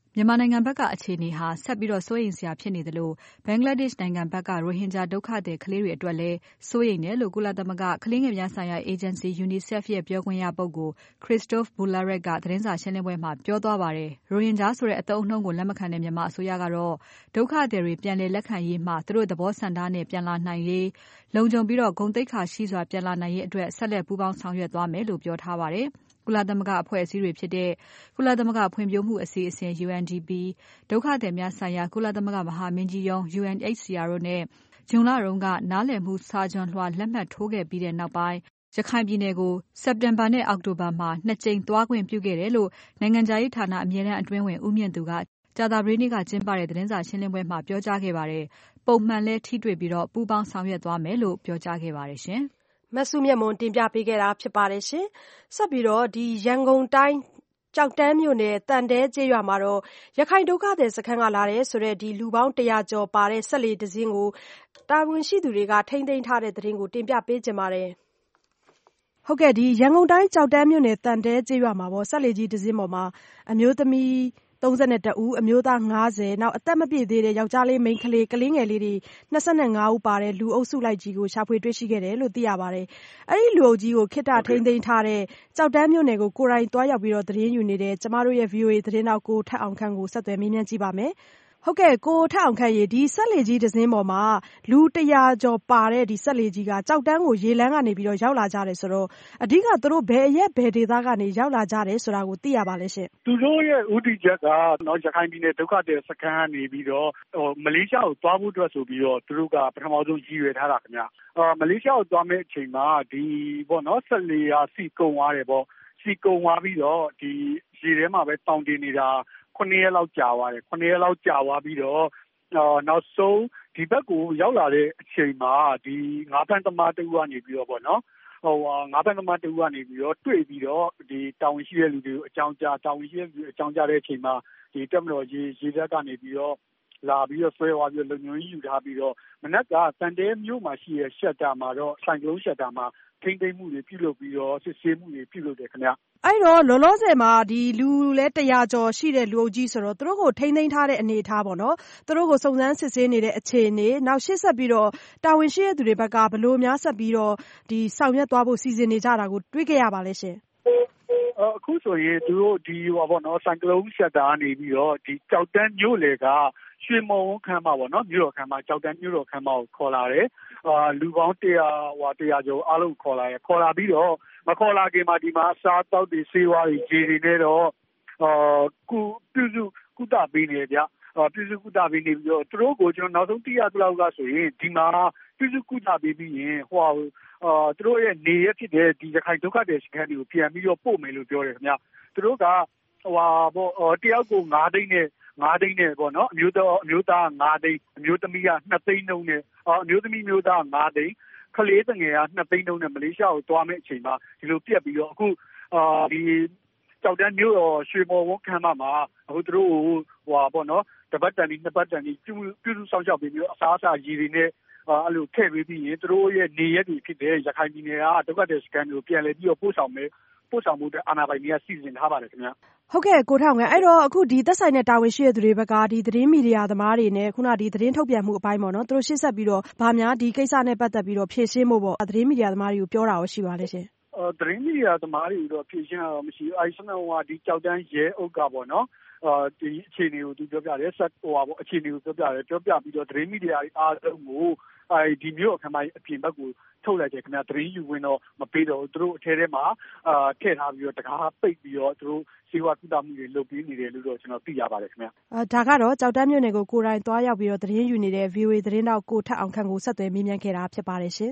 မြန်မာနိုင်ငံဘက်ကအခြေအနေဟာဆက်ပြီးတော့စိုးရိမ်စရာဖြစ်နေတယ်လို့ဘင်္ဂလားဒေ့ရှ်နိုင်ငံဘက်ကရိုဟင်ဂျာဒုက္ခသည်ကလေးတွေအတွက်လည်းစိုးရိမ်တယ်လို့ကုလသမဂ္ဂကလေးငယ်များဆိုင်ရာအေဂျင်စီ UNICEF ရဲ့ပြောခွင့်ရပုဂ္ဂိုလ် Christophe Boulierac ကသတင်းစာရှင်းလင်းပွဲမှာပြောသွားပါတယ်။ရိုဟင်ဂျာဆိုတဲ့အသုံးအနှုန်းကိုလက်မခံတဲ့မြန်မာအစိုးရကတော့ဒုက္ခသည်တွေပြန်လည်လက်ခံရေးမှာသူတို့သဘောဆန္ဒနဲ့ပြန်လာနိုင်ရေးလုံခြုံပြီးတော့ဂုဏ်သိက္ခာရှိစွာပြန်လာနိုင်ရေးအတွက်ဆက်လက်ပူးပေါင်းဆောင်ရွက်သွားမယ်လို့ပြောထားပါတယ်။ကုလသမဂ္ဂအဖွဲ့အစည်းတွေဖြစ်တဲ့ကုလသမဂ္ဂဖွံ့ဖြိုးမှုအစီအစဉ် U N D P ဒုက္ခသည်များဆိုင်ရာကုလသမဂ္ဂမဟာမင်းကြီးရုံး U N H C R တို့နဲ့ဂျွန်လတုန်းကနားလည်မှုစာချွန်လွှာလက်မှတ်ထိုးခဲ့ပြီးတဲ့နောက်ပိုင်းရခိုင်ပြည်နယ်ကိုစက်တင်ဘာနဲ့အောက်တိုဘာမှာနှစ်ကြိမ်သွားခွင့်ပြုခဲ့တယ်လို့နိုင်ငံခြားရေးဌာနအမြဲတမ်းအတွင်းဝင်ဦးမြင့်သူကကြာသပတေးနေ့ကကျင်းပတဲ့သတင်းစာရှင်းလင်းပွဲမှာပြောကြားခဲ့ပါတယ်။ပုံမှန်လဲထိတွေ့ပြီးတော့ပူးပေါင်းဆောင်ရွက်သွားမယ်လို့ပြောကြားခဲ့ပါတယ်ရှင်။မဆုမြတ်မွန်တင်ပြပေးခဲ့တာဖြစ်ပါတယ်ရှင်။ဆက်ပြီးတော့ဒီရန်ကုန်တိုင်းကြောက်တန်းမြို့နယ်တန်တဲကျေးရွာမှာတော့ရခိုင်ဒုက္ခသည်စခန်းကလာတဲ့ဆိုတဲ့ဒီလူပေါင်းတရာကျော်ပါတဲ့ဆက်လေတစင်းကိုတာဝန်ရှိသူတွေကထိန်းသိမ်းထားတဲ့သတင်းကိုတင်ပြပေးကြပါမယ်။ဟုတ်ကဲ့ဒီရန်ကုန်တိုင်းကြောက်တန်းမြို့နယ်တန်တဲကျေးရွာမှာပေါ့ဆက်လေကြီးတစင်းပေါ်မှာအမျိုးသမီးသုံး၁၁ဦးအမျိုးသား၅၀နောက်အသက်မပြည့်သေးတဲ့ယောက်ျားလေးမိန်းကလေးကလေးငယ်လေးတွေ၂၅ဦးပါတဲ့လူအုပ်စုလိုက်ကြီးကိုရှာဖွေတွေ့ရှိခဲ့တယ်လို့သိရပါတယ်။အဲဒီလူအုပ်ကြီးကိုခေတ္တထိန်းသိမ်းထားတဲ့ကြောက်တန်းမြို့နယ်ကိုကိုယ်တိုင်သွားရောက်ပြီးတော့သတင်းယူနေတဲ့ကျမတို့ရဲ့ V O A သတင်းတောက်ကိုထက်အောင်ခန့်ကိုဆက်သွယ်မေးမြန်းကြည့်ပါမယ်။ဟုတ်ကဲ့ကိုထက်အောင်ခန့်ရေဒီဆက်လေကြီးတစင်းပေါ်မှာလူတရာကျော်ပါတဲ့ဒီဆက်လေကြီးကကြောက်တန်းကိုရေလမ်းကနေပြီးတော့ရောက်လာကြတယ်ဆိုတော့အဓိကသူတို့ဘယ်အရက်ဘယ်ဒေသကနေရောက်လာကြတယ်ဆိုတာကိုသိရပါလဲရှင်။သူတို့ရဲ့ဥတီချက်ကနော်ရခိုင်ပြည်နယ်ဒုက္ခသည်စခန်းကနေပြီးတော့ဟိုမလေးရှားကိုသွားဖို့အတွက်ဆိုပြီးတော့သူတို့ကပထမဆုံးရည်ရွယ်ထားတာခင်ဗျ။အာမလေးရှားကိုသွားမယ့်အချိန်မှာဒီပေါ့နော်ဆက်လေရာစီကုံသွားတယ်ပေါ့။စီကုံသွားပြီးတော့ဒီရေထဲမှာပဲတောင်တင်နေတာခုနှစ်ရက်လောက်ကြာသွားတယ်ခုနှစ်ရက်လောက်ကြာသွားပြီးတော့နောက်ဆုံးဒီဘက်ကိုရောက်လာတဲ့အချိန်မှာဒီငါးဖန်သမားတူကနေပြီးတော့ပေါ့နော်ဟိုငါးဖန်သမားတူကနေပြီးတော့တွေ့ပြီးတော့ဒီတောင်ရှိတဲ့လူတွေကိုအကြောင်းကြားတောင်ရှိတဲ့လူအကြောင်းကြားတဲ့အချိန်မှာဒီတက်မတော်ရေရေတက်ကနေပြီးတော့လာပြီးတော့ဆွဲသွားပြီးတော့လုံညုံကြီးယူထားပြီးတော့မနက်ကတန်တဲမြို့မှာရှိတဲ့ရှက်တာမှာတော့ဆိုင်ကလုံးရှက်တာမှာထိမ့်သိမ့်မှုတွေပြုလုပ်ပြီးတော့စစ်ဆေးမှုတွေပြုလုပ်တယ်ခင်ဗျအဲ့တော့လောလောဆယ်မှာဒီလူလဲတရာကျော်ရှိတဲ့လူအုပ်ကြီးဆိုတော့သူတို့ကိုထိမ့်သိမ်းထားတဲ့အနေအထားပေါ့နော်သူတို့ကိုစုံစမ်းစစ်ဆေးနေတဲ့အခြေအနေနောက်ရှေ့ဆက်ပြီးတော့တာဝန်ရှိတဲ့သူတွေဘက်ကဘယ်လိုများဆက်ပြီးတော့ဒီဆောင်ရွက်သွားဖို့စီစဉ်နေကြတာကိုတွေးခဲ့ရပါလဲရှင်အခုဆိုရင်သူတို့ဒီဟောပေါ့နော်ဆိုင်ကလုံးရှက်တာနေပြီးတော့ဒီကြောက်တန်းမြို့လေကရွှေမော်ဝန်းခမ်းမပေါ့နော်မြို့တော်ခမ်းမကြောက်တန်းမြို့တော်ခမ်းမကိုခေါ်လာတယ်အာလူပေါင်းတရာဟိုတရာကျော်အားလုံးခေါ်လာရခေါ်လာပြီးတော့မခေါ်လာခင်မှာဒီမှာအစားတောက်တွေဆေးဝါးတွေဂျီတွေနဲ့တော့အာကုပြုစုကုသပေးနေကြအာပြုစုကုသပေးနေပြီးတော့သူတို့ကိုကျွန်တော်နောက်ဆုံးသိရသလောက်ကဆိုရင်ဒီမှာပြုစုကုသပေးပြီးရင်ဟိုအာသူတို့ရဲ့နေရဖြစ်တဲ့ဒီရခိုင်ဒုက္ခသည်စခန်းတွေကိုပြန်ပြီးတော့ပို့မယ်လို့ပြောတယ်ခင်ဗျသူတို့ကဟိုဘောတယောက်ကို၅သိန်းနဲ့ငါးသိန်းနဲ့ပေါ့နော်အမျိုးသားအမျိုးသားငါးသိန်းအမျိုးသမီးကနှစ်သိန်းနှုန်းနဲ့အမျိုးသမီးမျိုးသားငါးသိန်းကလေးတငယ်ကနှစ်သိန်းနှုန်းနဲ့မလေးရှားကိုသွားမယ့်အချိန်မှာဒီလိုပြက်ပြီးတော့အခုအာဒီကြောက်တန်းမျိုးတော်ရွှေမော်ဝန်းခမ်းမမှာအခုသူတို့ဟိုဟာပေါ့နော်တပတ်တန်ဒီနှစ်ပတ်တန်ဒီပြုပြုစုဆောင်ရှောက်ပြီးပြီးတော့အစားအစာရည်တွေနဲ့အဲ့လိုထည့်ပေးပြီးရင်သူတို့ရဲ့နေရက်တွေဖြစ်တဲ့ရခိုင်ပြည်နယ်ကဒုက္ခသည်စခန်းကိုပြန်လည်ပြီးတော့ပို့ဆောင်မယ်ပို့ဆောင်မှုတဲ့အာဏာပိုင်တွေကစီစဉ်ထားပါတယ်ခင်ဗျဟုတ်ကဲ့ကိုထောင်ငယ်အဲ့တော့အခုဒီသက်ဆိုင်တဲ့တာဝန်ရှိတဲ့သူတွေဘက်ကဒီသတင်းမီဒီယာသမားတွေနဲ့ခုနဒီသတင်းထုတ်ပြန်မှုအပိုင်းပေါ့နော်သူတို့ရှင်းဆက်ပြီးတော့ဗာများဒီကိစ္စနဲ့ပတ်သက်ပြီးတော့ဖြည့်ရှင်းဖို့ပေါ့သတင်းမီဒီယာသမားတွေကိုပြောတာရောရှိပါလဲရှင်အော်သတင်းမီဒီယာသမားတွေတော့ဖြည့်ရှင်းတာတော့မရှိဘူးအဲ့ဆနဟိုဒီကြောက်တန်းရဲအုပ်ကပေါ့နော်အာဒီအခြေအနေကိုသူပြောပြတယ်ဆက်ဟိုပါပေါ့အခြေအနေကိုပြောပြတယ်ပြောပြပြီးတော့သတင်းမီဒီယာတွေအားလုံးကိုအဲဒီမျိုးအခမ်းအနားအပြင်ဘက်ကိုထုတ်လိုက်တယ်ခင်ဗျသတင်းယူဝင်တော့မပေးတော့သူတို့အထဲထဲမှာအာထည့်ထားပြီးတော့တကားပိတ်ပြီးတော့သူတို့စေဝါကုသမှုတွေလုပ်ပေးနေတယ်လို့တော့ကျွန်တော်သိရပါတယ်ခင်ဗျအာဒါကတော့ကြောက်တန်းမြို့နယ်ကိုကိုယ်တိုင်သွားရောက်ပြီးတော့သတင်းယူနေတဲ့ V O A သတင်းတောက်ကိုထက်အောင်ခန့်ကိုဆက်သွယ်မေးမြန်းခဲ့တာဖြစ်ပါတယ်ရှင်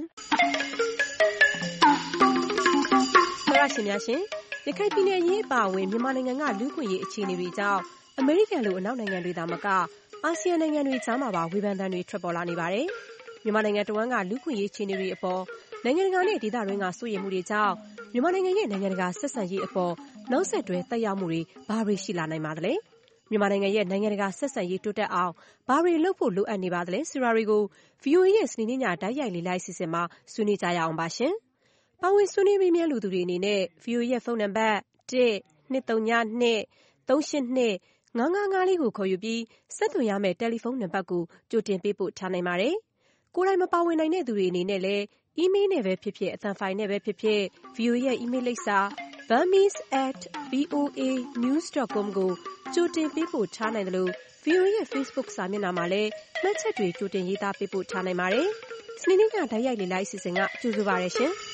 ဆရာရှင်များရှင်ရခိုင်ပြည်နယ်ရေးပါဝင်မြန်မာနိုင်ငံကလူ့ခွင့်ရေးအခြေအနေတွေကြောင့်အမေရိကန်လိုအနောက်နိုင်ငံတွေသာမကအာဆီယံနိုင်ငံတွေကြားမှာပါဝေဖန်သံတွေထွက်ပေါ်လာနေပါတယ်မြန်မာနိုင်ငံတဝန်းကလူ့ခွင့်ရေးအခြေအနေတွေအပေါ်နိုင်ငံတကာနဲ့ဒေသတွင်းကစိုးရိမ်မှုတွေကြောင့်မြန်မာနိုင်ငံရဲ့နိုင်ငံတကာဆက်ဆံရေးအပေါ်နောက်ဆက်တွဲသက်ရောက်မှုတွေဘာတွေရှိလာနိုင်ပါသလဲမြန်မာနိုင်ငံရဲ့နိုင်ငံတကာဆက်ဆံရေးတိုးတက်အောင်ဘာတွေလုပ်ဖို့လိုအပ်နေပါသလဲဆိုတာတွေကို V O A ရဲ့စနေနေ့ညတိုက်ရိုက်လေးလိုက်စီစဉ်မှာဆွေးနွေးကြရအောင်ပါရှင်။ပါဝင်ဆွေးနွေးမေးမြန်းလူသူတွေအနေနဲ့ V O A ရဲ့ဖုန်းနံပါတ် one two two two three eight two ငငါးငါးငါးလေးကိုခေါ်ယူပြီးဆက်သွယ်ရမယ့်တယ်လီဖုန်းနံပါတ်ကိုကြိုတင်ပေးပို့ထားနိုင်ပါတယ်။ကိုယ်တိုင်မပါဝင်နိုင်တဲ့သူတွေအနေနဲ့လည်းအီးမေးလ်နဲ့ပဲဖြစ်ဖြစ်အသံဖိုင်နဲ့ပဲဖြစ်ဖြစ် ဗွီအိုအေ ရဲ့အီးမေးလ်လိပ်စာ burmese at voa news dot com ကိုကြိုတင်ပေးပို့ထားနိုင်တယ်လို့ ဗွီအိုအေ ရဲ့ Facebook စာမျက်နှာမှာလည်းမှတ်ချက်တွေကြိုတင်ရေးသားပေးပို့ထားနိုင်ပါတယ်။စနေနေ့ကဓာတ်ရိုက်လေ့လာအစီအစဉ်ကကြိုဆိုပါရရှင်။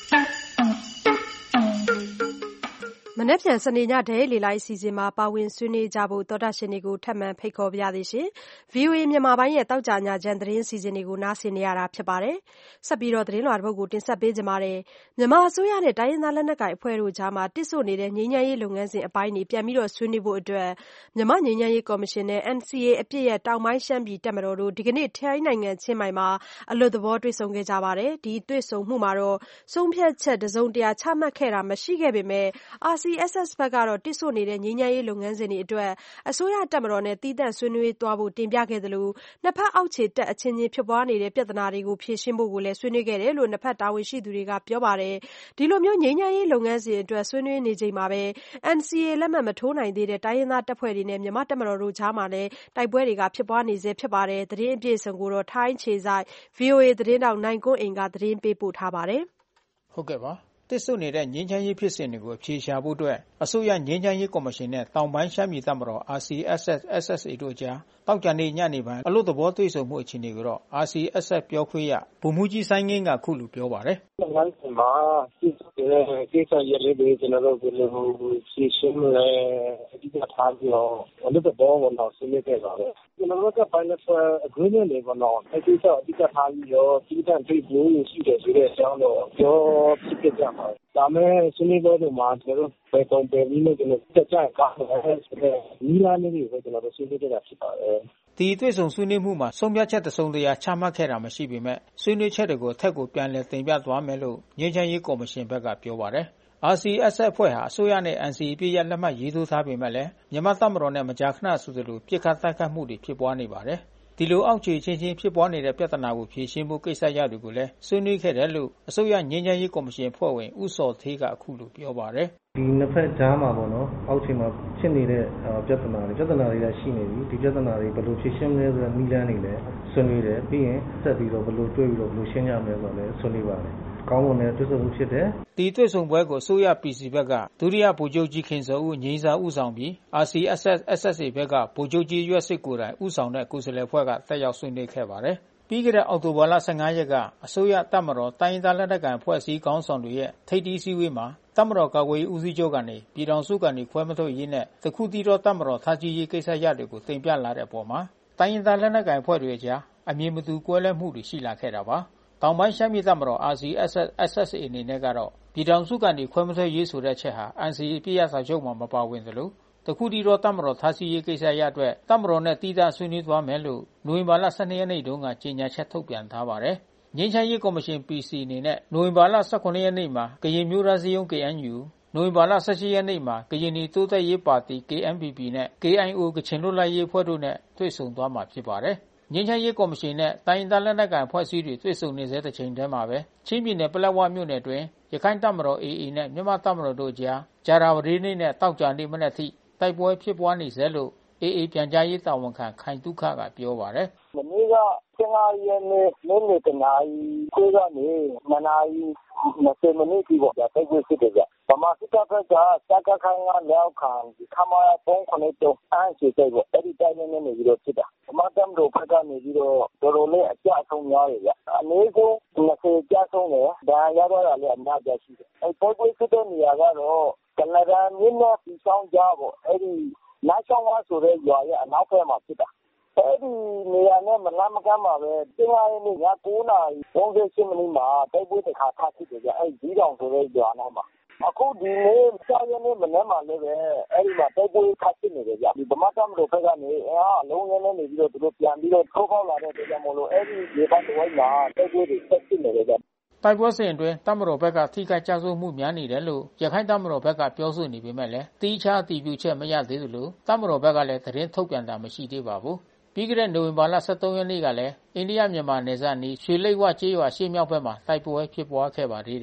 မနက်ဖြန်စနေညဓာတ်ရိုက်လေ့လာအစီအစဉ်မှာပါဝင်ဆွေးနွေးကြဖို့သောတာရှင်တွေကိုထပ်မံဖိတ်ခေါ်ပါရစေရှင်။ ဗွီအိုအေမြန်မာပိုင်းရဲ့တောက်ကြညချမ်းသတင်းအစီအစဉ်တွေကိုနားဆင်နေရတာဖြစ်ပါတယ်။ဆက်ပြီးတော့သတင်းလွှာတစ်ပုဒ်ကိုတင်ဆက်ပေးကြပါမယ်။မြန်မာအစိုးရနဲ့တိုင်းရင်းသားလက်နက်ကိုင်အဖွဲ့တို့ကြားမှာတစ်ဆို့နေတဲ့ငြိမ်းချမ်းရေးလုပ်ငန်းစဉ်အပိုင်းတွေပြန်ပြီးတော့ဆွေးနွေးဖို့အတွက်မြန်မာငြိမ်းချမ်းရေးကော်မရှင်နဲ့ N C A အပြည့်ရဲ့တောင်ပိုင်းရှမ်းပြည်တပ်မတော်တို့ဒီကနေ့ထိုင်းနိုင်ငံချင်းမိုင်မှာအလွတ်သဘောတွေ့ဆုံခဲ့ကြပါတယ်။ဒီတွေ့ဆုံမှုမှာတော့ဆုံးဖြတ်ချက်တစုံတရာချမှတ်ခဲ့တာမရှိခဲ့ပေမဲ့ R C S S ဘက်ကတော့တစ်ဆို့နေတဲ့ငြိမ်းချမ်းရေးလုပ်ငန်းစဉ်တွေအတွက်အစိုးရတပ်မတော်နဲ့သီးသန့်ဆွေးနွေးသွားဖို့တင်ပြခဲ့သလိုနှစ်ဖက်အောက်ခြေတပ်အချင်းချင်းဖြစ်ပွားနေတဲ့ပြဿနာတွေကိုဖြေရှင်းဖို့ကိုလည်းဆွေးနွေးခဲ့တယ်လို့နှစ်ဖက်တာဝန်ရှိသူတွေကပြောပါတယ်။ဒီလိုမျိုးငြိမ်းချမ်းရေးလုပ်ငန်းစဉ်အတွက်ဆွေးနွေးနေချိန်မှာပဲ N C A လက်မှတ်မထိုးနိုင်သေးတဲ့တိုင်းရင်းသားတပ်ဖွဲ့တွေနဲ့မြန်မာတပ်မတော်တို့ကြားမှာလည်းတိုက်ပွဲတွေကဖြစ်ပွားနေဆဲဖြစ်ပါတယ်။သတင်းအပြည့်အစုံကိုတော့ထိုင်းခြေစိုက် ဗွီအိုအေ သတင်းတောက်နိုင်ကွန်းအိမ်ကသတင်းပေးပို့ထားပါတယ်။ဟုတ်ကဲ့ပါ။တစ်ဆို့နေတဲ့ငြိမ်းချမ်းရေးဖြစ်စဉ်တွေကိုအဖြေရှာဖို့အတွက်အစိုးရငြိမ်းချမ်းရေးကော်မရှင်နဲ့တောင်ပိုင်းရှမ်းပြည်တပ်မတော် R C S S S S A တို့ကြားတောက်ကြနေညနေပိုင်းအလို့သဘောတွေ့ဆုံမှုအခြေအနေကိုတော့ R C S S ပြောခွင့်ရဗိုလ်မှူးကြီးစိုင်းငင်းကခုလိုပြောပါတယ်။လုပ်ငန်းစဉ်မှာဒီကိစ္စရလေးတွေကျွန်တော်တို့ဘယ်လိုဖြေရှင်းမလဲအဓိကထားပြီးတော့အလို့သဘောကတော့ဆွေးနွေးခဲ့ပါတယ်။ကျွန်တော်တို့က bilateral agreement တွေကတော့အဓိကအဓိကထားပြီးတော့ဒီတန်တွေ့ဖို့ရှိတယ်ဆိုတဲ့အကြောင်းတော့ပြောဖြစ်ကြပါတယ်။ဒါမဲ့ဆွေးနွေးပွဲတွေမှာကျွန်တော်တို့ဘယ်ပုံပဲနည်းနဲ့ကျွန်တော်တက်ကြကားတယ်ဆိုတဲ့နီလာနေတွေကိုကျွန်တော်တို့ဆွေးနွေးကြတာဖြစ်ပါတယ်။ဒီတွေ့ဆုံဆွေးနွေးမှုမှာဆုံးဖြတ်ချက်တစုံတရာချမှတ်ခဲ့တာမရှိပေမဲ့ဆွေးနွေးချက်တွေကိုအထက်ကိုပြန်လည်တင်ပြသွားမယ်လို့ငြိမ်းချမ်းရေးကော်မရှင်ဘက်ကပြောပါတယ်။ R C S S အဖွဲ့ဟာအစိုးရနဲ့ N C A ပြည့်ရလက်မှတ်ရေးထိုးထားပေမဲ့လည်းမြန်မာတပ်မတော်နဲ့မကြာခဏဆိုသလိုပြစ်ခတ်တိုက်ခတ်မှုတွေဖြစ်ပွားနေပါတယ်။ဒီလိုအောက်ခြေချင်းချင်းဖြစ်ပွားနေတဲ့ပြဿနာကိုဖြေရှင်းဖို့ကိစ္စရပ်တွေကိုလည်းဆွေးနွေးခဲ့တယ်လို့အစိုးရငြိမ်းချမ်းရေးကော်မရှင်ဖွဲ့ဝင်ဦးစောသေးကအခုလိုပြောပါတယ်။ဒီနှစ်ဖက်ကြားမှာပေါ့နော်အောက်ခြေမှာဖြစ်နေတဲ့ပြဿနာတွေပြဿနာတွေကရှိနေပြီဒီပြဿနာတွေဘယ်လိုဖြေရှင်းမလဲဆိုတဲ့နည်းလမ်းတွေလည်းဆွေးနွေးတယ်ပြီးရင်ဆက်ပြီးတော့ဘယ်လိုတွေ့ပြီးတော့ဘယ်လိုရှင်းကြမလဲဆိုတော့လည်းဆွေးနွေးပါတယ်ကောင်းမွန်တဲ့တွေ့ဆုံမှုဖြစ်တယ်ဒီတွေ့ဆုံပွဲကိုအစိုးရ P C ဘက်ကဒုတိယဗိုလ်ချုပ်ကြီးခင်စောဦးငြိမ်းစာဦးဆောင်ပြီး R C S S S S A ဘက်ကဗိုလ်ချုပ်ကြီးရွက်စစ်ကိုယ်တိုင်ဦးဆောင်တဲ့ကိုယ်စားလှယ်ဖွဲ့ကတက်ရောက်ဆွေးနွေးခဲ့ပါတယ်ပြီးခဲ့တဲ့အောက်တိုဘာလ၁၅ရက်ကအစိုးရတပ်မတော်တိုင်းဒေသလက်နက်ကိုင်ဖွဲ့စည်းကောင်းဆောင်တွေရဲ့ထိပ်သီးစည်းဝေးမှာတပ်မတော်ကာကွယ်ရေးဦးစီးချုပ်ကနေပြည်ထောင်စုကနေခွဲမထုတ်ရေးနဲ့တခုတည်းသောတပ်မတော်ထားကြီးရေးကိစ္စရပ်တွေကိုတင်ပြလာတဲ့အပေါ်မှာတိုင်းဒေသလက်နက်ကိုင်ဖွဲ့တွေကြားအမြင်မတူကွဲလွဲမှုတွေရှိလာခဲ့တာပါတောင်ပိုင်းရှမ်းပြည်တပ်မတော် R C S S S S A အနေနဲ့ကတော့ပြည်ထောင်စုကနေခွဲမထွက်ရေးဆိုတဲ့ချက်ဟာ N C A ပြည့်ရစာချုပ်မှာမပါဝင်သလိုတခုတည်းသောတပ်မတော်ထားရှိရေးကိစ္စရပ်အတွက်တပ်မတော်နဲ့တည်တာဆွေးနွေးသွားမယ်လို့နိုဝင်ဘာလ၁၂ရက်နေ့တုန်းကကြေညာချက်ထုတ်ပြန်ထားပါတယ်။ငြိမ်းချမ်းရေးကော်မရှင် P C အနေနဲ့နိုဝင်ဘာလ၁၇ရက်နေ့မှာကရင်မျိုးသားစည်းရုံး K N U နိုဝင်ဘာလ၁၈ရက်နေ့မှာကရင်နီတိုးတက်ရေးပါတီ K N P P နဲ့ K I O ကချင်လွတ်လပ်ရေးအဖွဲ့တို့နဲ့တွေ့ဆုံသွားမှာဖြစ်ပါတယ်။ငြိမ်းချမ်းရေးကော်မရှင်နဲ့တိုင်းဒေသလက်နက်ကိုင်အဖွဲ့အစည်းတွေတွေ့ဆုံနေစေတဲ့ချိန်တည်းမှာပဲချင်းပြည်နယ်ပလက်ဝမြို့နယ်တွင်ရခိုင်တပ်မတော် A A နဲ့မြန်မာတပ်မတော်တို့ကြားကြာရာဝတီနေ့နဲ့တောက်ကြနေ့မနက်ထိတိုက်ပွဲဖြစ်ပွားနေစေလို့ A A ပြန်ကြားရေးတာဝန်ခံခိုင်တုခကပြောပါတယ်။မနေ့က၁၅ရက်နေ့နေ့လယ်တနာရီခွဲကနေနှစ်နာရီ၂၀မိနစ်ထိပေါ့ဗျာတိုက်ပွဲဖြစ်တယ်ဗျ။ဗမာစစ်တပ်ဘက်ကစကခန်းကလက်အောက်ခံခမာယာ၃၇၃အန်းစီတိုက်ပေါ့အဲ့ဒီတိုက်နေနေပြီးတော့ဖြစ်တာ။ဗမာတပ်မတော်ဘက်ကနေပြီးတော့တော်တော်လေးအကျအဆုံးများတယ်ဗျ။အနည်းဆုံး၂၀ကျဆုံးတယ်။ဒါရတော့လည်းအများကြီးရှိတယ်။အဲ့တိုက်ပွဲဖြစ်တဲ့နေရာကတော့ကနဒါမြင်းနဲ့ပြည်ဆောင်ကြပေါ့အဲ့ဒီနားချောင်းဝါဆိုတဲ့ရွာရဲ့အနောက်ဘက်မှာဖြစ်တာအဲ့ဒီနေရာနဲ့မလမ်းမကမ်းမှာပဲတင်လာရင်းည၉နာရီ၃၈မိနစ်မှာတိုက်ပွဲတစ်ခါထပ်ဖြစ်တယ်ကြအဲ့ဒီတောင်ဆိုတဲ့ရွာနားမှာအခုဒီနေ့စာရင်းနဲ့မနေ့မှလည်းပဲအဲ့ဒီမှာတိုက်ပွဲထပ်ဖြစ်နေတယ်ကြဒီဗမာတပ်မတော်ဘက်ကနေအားအလုံးရင်းနဲ့နေပြီးတော့သူတို့ပြန်ပြီးတော့ထိုးပေါက်လာတဲ့အတွက်ကြောင့်မလို့အဲ့ဒီဒေသတဝိုက်မှာတိုက်ပွဲတွေဆက်ဖြစ်နေတယ်ကြတိုက်ပွဲစဉ်အတွင်းတပ်မတော်ဘက်ကထိခိုက်ကြဆုံးမှုများနေတယ်လို့ရခိုင်တပ်မတော်ဘက်ကပြောဆိုနေပေမဲ့လည်းတိကျအတည်ပြုချက်မရသေးသလိုတပ်မတော်ဘက်ကလည်းသတင်းထုတ်ပြန်တာမရှိသေးပါဘူး။ပြီးခဲ့တဲ့နိုဝင်ဘာလ၁၃ရက်နေ့ကလည်းအိန္ဒိယမြန်မာနယ်စပ်နီးရွှေလိပ်ဝကျေးရွာရှေ့မြောက်ဘက်မှာတိုက်ပွဲဖြစ်ပွားခဲ့ပါသေးတယ်။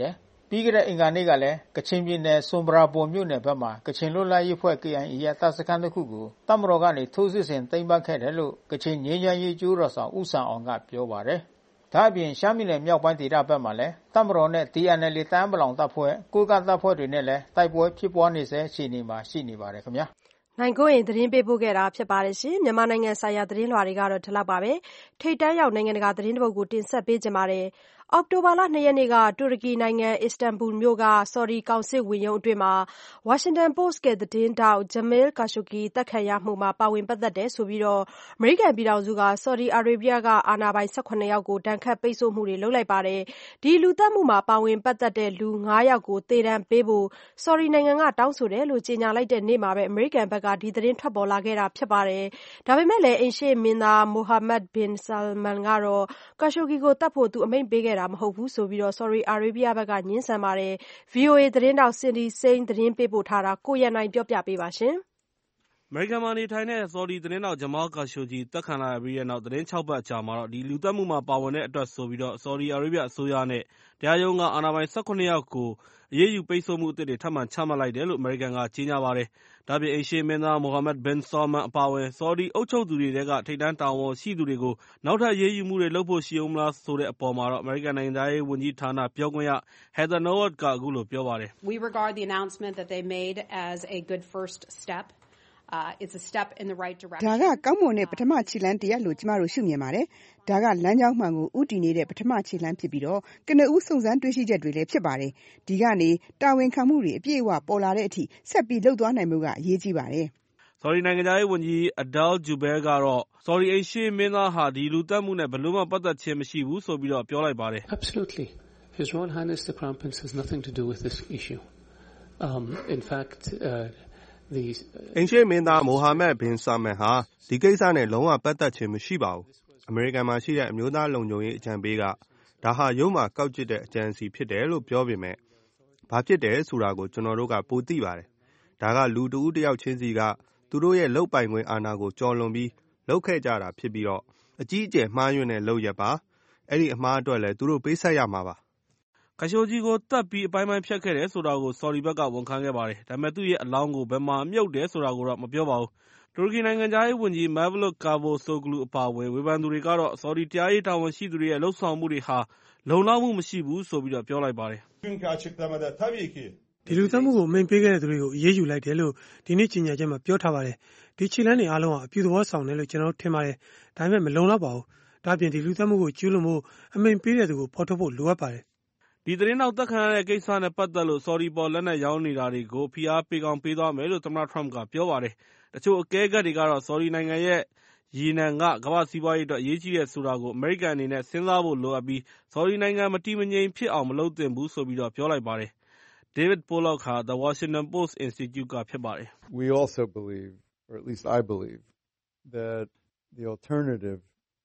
ပြီးခဲ့တဲ့အင်္ဂါနေ့ကလည်းကချင်ပြည်နယ်ဆွမ်ပရာဘွမ်မြို့နယ်ဘက်မှာကချင်လွတ်လပ်ရေးအဖွဲ့ K I A ရဲ့တပ်စခန်းတစ်ခုကိုတပ်မတော်ကနေထိုးစစ်ဆင်သိမ်းပိုက်ခဲ့တယ်လို့ကချင်ငြိမ်းချမ်းရေးကြိုးတော်ဆောင်ဦးဆန်အောင်ကပြောပါတယ်။ဒါ့အပြင်ရှမ်းပြည်နယ်မြောက်ပိုင်းဒေသဘက်မှာလည်းတပ်မတော်နဲ့ D N L A တအန်းပလောင်တပ်ဖွဲ့ကိုးကန့်တပ်ဖွဲ့တွေနဲ့လည်းတိုက်ပွဲဖြစ်ပွားနေဆဲအခြေအနေမှာရှိနေပါတယ်ခင်ဗျာ။နိုင်ကိုရင်သတင်းပေးပို့ခဲ့တာဖြစ်ပါတယ်ရှင်။မြန်မာနိုင်ငံဆိုင်ရာသတင်းလွှာတွေကတော့ဒီလောက်ပါပဲ။ထိတ်တန်းရောက်နိုင်ငံတကာသတင်းတပုဒ်ကိုတင်ဆက်ပေးကြပါမယ်။အောက်တိုဘာလနှစ်ရက်နေ့ကတူရကီနိုင်ငံအစ္စတန်ဘူလ်မြို့ကဆော်ဒီကောင်စစ်ဝင်ရုံးအတွင်းမှာဝါရှင်တန်ပို့စ်ကသတင်းတောက် Jamal Khashoggi တက်ခံရမှုမှာပါဝင်ပတ်သက်တယ်ဆိုပြီးအမေရိကန်ပြည်ထောင်စုကဆော်ဒီအာရေဗျကအာဏာပိုင်၁၇ယောက်ကိုဒဏ်ခတ်ပိတ်ဆို့မှုတွေလုပ်လိုက်ပါတယ်။ဒီလူသတ်မှုမှာပါဝင်ပတ်သက်တဲ့လူငါးယောက်ကိုသေဒဏ်ပေးဖို့ဆော်ဒီနိုင်ငံကတောင်းဆိုတယ်လို့ကြေညာလိုက်တဲ့နေ့မှာပဲအမေရိကန်ဘက်ကဒီသတင်းထွက်ပေါ်လာခဲ့တာဖြစ်ပါတယ်။ဒါပေမဲ့လည်းအိမ်ရှေ့မင်းသား Mohammed bin Salman ကတော့ Khashoggi ကိုတတ်ဖို့သူအမိန့်ပေးခဲ့တာမဟုတ်ဘူးဆိုပြီးဆော်ဒီအာရေဗျဘက်ကငြင်းဆန်ပါတယ်။ V O A သတင်းတောက် Cindy Saine သတင်းပေးပို့ထားတာကိုရန်နိုင်ပြောပြပေးပါရှင်။အမေရိကန်မှာနေထိုင်တဲ့ဆော်ဒီသတင်းတောက် Jamal Khashoggi တက်ခံလိုက်ရပြီးတဲ့နောက်သတင်းခြောက်ပတ်အကြာမှာတော့ဒီလူသတ်မှုမှာပါဝင်တဲ့အတွက်ဆိုပြီးဆော်ဒီအာရေဗျအစိုးရနဲ့တရားရုံးကအာဏာပိုင်၁၇ယောက်ကိုအရေးယူပိတ်ဆို့မှုအသစ်တွေထပ်မံချမှတ်လိုက်တယ်လို့အမေရိကန်ကကြေညာပါတယ်။ဒါ့အပြင်အိမ်ရှေ့မင်းသား Mohammed bin Salman အပါအဝင်ဆော်ဒီအုပ်ချုပ်သူတွေထဲကထိပ်တန်းတာဝန်ရှိသူတွေကိုနောက်ထပ်အရေးယူမှုတွေလုပ်ဖို့ရှိဦးမလားဆိုတဲ့အပေါ်မှာတော့အမေရိကန်နိုင်ငံခြားရေးဝန်ကြီးဌာနပြောခွင့်ရ Heather Nauert ကအခုလိုပြောပါတယ်။ We regard the announcement that they made as a good first step. Uh, it's a step in the right direction. ဒါကကောင်းမွန်တဲ့ပထမခြေလှမ်းတစ်ရပ်လို့ကျမတို့ရှုမြင်ပါတယ်။ဒါကလမ်းကြောင်းမှန်ကိုဥတည်နေတဲ့ပထမခြေလှမ်းဖြစ်ပြီးတော့ကနဦးစုံစမ်းတွေ့ရှိချက်တွေလည်းဖြစ်ပါတယ်။ဒီကနေတာဝန်ခံမှုတွေအပြည့်အဝပေါ်လာတဲ့အထိဆက်ပြီးလှုပ်သွားနိုင်မှုကအရေးကြီးပါတယ်။ဆော်ဒီနိုင်ငံသားရေးဝန်ကြီး Adel Jubeir ကတော့ဆော်ဒီအိမ်ရှေ့မင်းသားဟာဒီလူသတ်မှုနဲ့ဘယ်လိုမှပတ်သက်ခြင်းမရှိဘူးဆိုပြီးတော့ပြောလိုက်ပါတယ်။ Absolutely. His Royal Highness the Crown Prince has nothing to do with this issue. Um, in fact, uh, အိမ်ရှေ့မင်းသားမိုဟာမက်ဘင်ဆာမန်ဟာဒီကိစ္စနဲ့လုံးဝပတ်သက်ခြင်းမရှိပါဘူး။အမေရိကန်မှာရှိတဲ့အမျိုးသားလုံခြုံရေးအကြံပေးကဒါဟာရုံးမှာကောက်ကျစ်တဲ့အကြံစီဖြစ်တယ်လို့ပြောပေမဲ့ဘာဖြစ်တယ်ဆိုတာကိုကျွန်တော်တို့ကပိုသိပါတယ်။ဒါကလူတဦးတယောက်ချင်းစီကသူတို့ရဲ့လုပ်ပိုင်ခွင့်အာဏာကိုကျော်လွန်ပြီးလုပ်ခဲ့ကြတာဖြစ်ပြီးတော့အကြီးအကျယ်မှားယွင်းတဲ့လုပ်ရက်ပါ။အဲ့ဒီအမှားအတွက်လည်းသူတို့ပေးဆက်ရမှာပါခရှိုဂျီကိုတတ်ပြီးအပိုင်းပိုင်းဖြတ်ခဲ့တယ်ဆိုတာကိုဆော်ဒီဘက်ကဝန်ခံခဲ့ပါတယ်။ဒါပေမဲ့သူ့ရဲ့အလောင်းကိုဘယ်မှာမြုပ်တယ်ဆိုတာကိုတော့မပြောပါဘူး။တူရကီနိုင်ငံသားရေးဝန်ကြီး Mevlut Cavusoglu အပါအဝင်ဝေဖန်သူတွေကတော့ဆော်ဒီတရားရေးတာဝန်ရှိသူတွေရဲ့လှုပ်ဆောင်မှုတွေဟာလုံလောက်မှုမရှိဘူးဆိုပြီးတော့ပြောလိုက်ပါတယ်။ဒီလူသတ်မှုကိုအမိန့်ပေးခဲ့တဲ့သူတွေကိုအရေးယူလိုက်တယ်လို့ဒီနေ့ကြေညာချက်မှာပြောထားပါတယ်။ဒီခြေလှမ်းတွေအားလုံးဟာအပြုသဘောဆောင်တယ်လို့ကျွန်တော်တို့ထင်ပါတယ်။ဒါပေမဲ့မလုံလောက်ပါဘူး။ဒါ့အပြင်ဒီလူသတ်မှုကိုကျူးလွန်ဖို့အမိန့်ပေးတဲ့သူကိုဖော်ထုတ်ဖို့လိုအပ်ပါတယ်။ဒီသတင်းနောက်သက်ခံရတဲ့ကိစ္စနဲ့ပတ်သက်လို့ဆော်ဒီပေါ်လက်နက်ရောင်းနေတာတွေကိုဖိအားပေးကောင်းပေးသွားမယ်လို့သမ္မတထရမ့်ကပြောပါတယ်။တချို့အကဲခတ်တွေကတော့ဆော်ဒီနိုင်ငံရဲ့ရေနံကကမ္ဘာ့စီးပွားရေးအတွက်အရေးကြီးတဲ့ဆိုတာကိုအမေရိကန်အနေနဲ့စဉ်းစားဖို့လိုအပ်ပြီးဆော်ဒီနိုင်ငံမတည်မငြိမ်ဖြစ်အောင်မလုပ်သင့်ဘူးဆိုပြီးတော့ပြောလိုက်ပါတယ်။ David Pollock ဟာ The Washington Post Institute ကဖြစ်ပါတယ်။ We also believe, or at least I believe, that the alternative